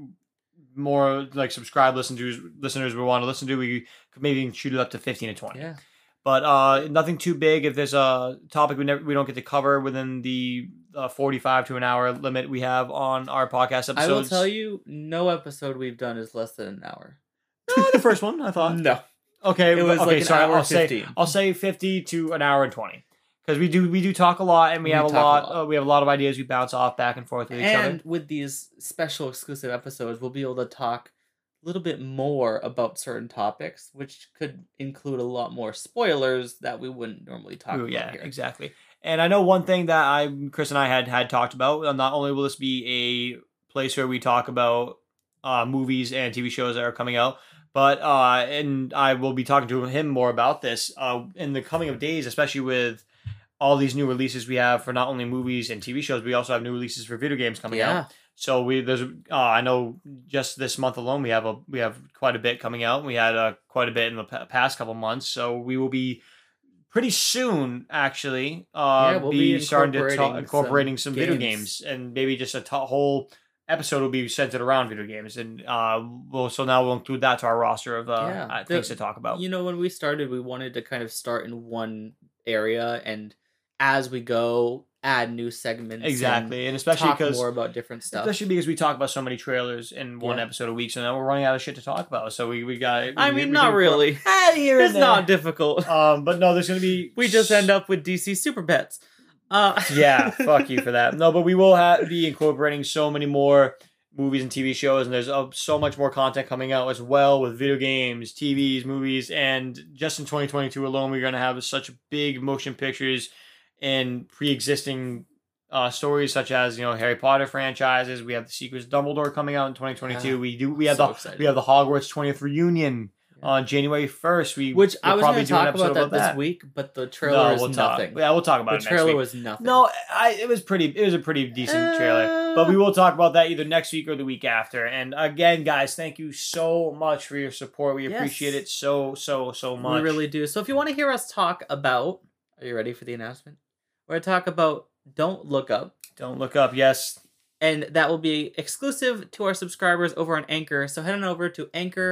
more like subscribed listeners listeners will want to listen to, we could maybe shoot it up to fifteen to twenty. Yeah. But uh, nothing too big. If there's a topic we never we don't get to cover within the uh, forty-five to an hour limit we have on our podcast episodes. I will tell you, no episode we've done is less than an hour. No, the first one, I thought. No. Okay, It was okay, like an sorry, hour I'll say fifteen. I'll say fifty to an hour and twenty. Because we do we do talk a lot, and we, We have a talk a lot, lot. Uh, we have a lot of ideas we bounce off back and forth with each And other. with these special exclusive episodes, we'll be able to talk a little bit more about certain topics, which could include a lot more spoilers that we wouldn't normally talk Ooh, about yeah, here. exactly. And I know one thing that I, Chris and I had had talked about. uh, Not only will this be a place where we talk about uh, movies and T V shows that are coming out, but uh, and I will be talking to him more about this uh, in the coming of days, especially with all these new releases we have for not only movies and T V shows, we also have new releases for video games coming Yeah. out. So we there's uh, I know just this month alone we have a we have quite a bit coming out. We had uh, quite a bit in the p- past couple months, so we will be pretty soon actually uh, Yeah, we'll be, be starting to incorporating ta- incorporating some, some video games. games, and maybe just a t- whole episode will be centered around video games, and uh, we'll so now we'll include that to our roster of uh, Yeah, uh, the- things to talk about. You know, when we started, we wanted to kind of start in one area, and as we go, add new segments. Exactly, and and especially talk because more about different stuff. especially because we talk about so many trailers in one Yeah. episode a week, so now we're running out of shit to talk about. So we we got. I we, mean, we not can- really. Ah, here and It's not there. difficult. Um, but no, there's gonna be. We just end up with D C Super Pets. Uh, Yeah, fuck you for that. No, but we will have, be incorporating so many more movies and T V shows, and there's uh, so much more content coming out as well with video games, T Vs, movies, and just in twenty twenty-two alone, we're going to have such big motion pictures and pre-existing uh, stories such as, you know, Harry Potter franchises. We have the Secrets of Dumbledore coming out in twenty twenty-two. Yeah. we do we have So the excited. we have the Hogwarts twentieth reunion Yeah. on January first. We which we'll I was probably going to do an talk episode about that this week, but the trailer No, is we'll talk. nothing. Yeah, we'll talk about The it next trailer week. was nothing. No, I it was pretty. It was a pretty decent trailer, but we will talk about that either next week or the week after. And again, guys, thank you so much for your support. We Yes. appreciate it so so so much. We really do. So if you want to hear us talk about, are you ready for the announcement? We're going to talk about Don't Look Up. Don't look up. Yes, And that will be exclusive to our subscribers over on Anchor. So head on over to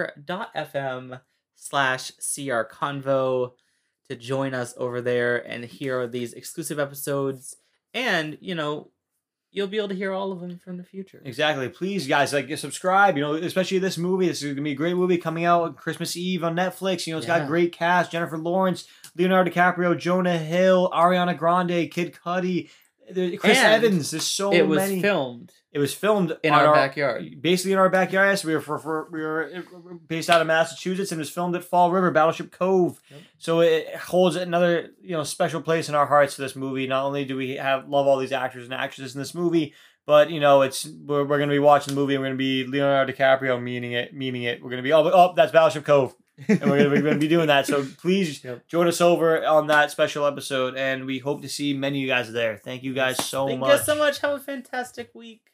anchor.fm slash crconvo to join us over there and hear these exclusive episodes. And, you know, you'll be able to hear all of them from the future. exactly. Please, guys, like subscribe. You know, especially this movie. This is gonna be a great movie coming out Christmas Eve on Netflix. You know, it's got Yeah. a great cast: Jennifer Lawrence, Leonardo DiCaprio, Jonah Hill, Ariana Grande, Kid Cudi, there- Chris And Evans. There's so it was many. filmed It was filmed in on our, backyard. basically in our backyard. Yes, we were for, for we were based out of Massachusetts, and it was filmed at Fall River, Battleship Cove. Yep. So it holds another you know special place in our hearts for this movie. Not only do we have love all these actors and actresses in this movie, but you know it's we're, we're gonna be watching the movie, and we're gonna be Leonardo DiCaprio memeing it, memeing it. We're gonna be oh oh that's Battleship Cove, and we're gonna, we're gonna be doing that. So please Yep. join us over on that special episode, and we hope to see many of you guys there. Thank you guys so Thank much. you so much. Have a fantastic week.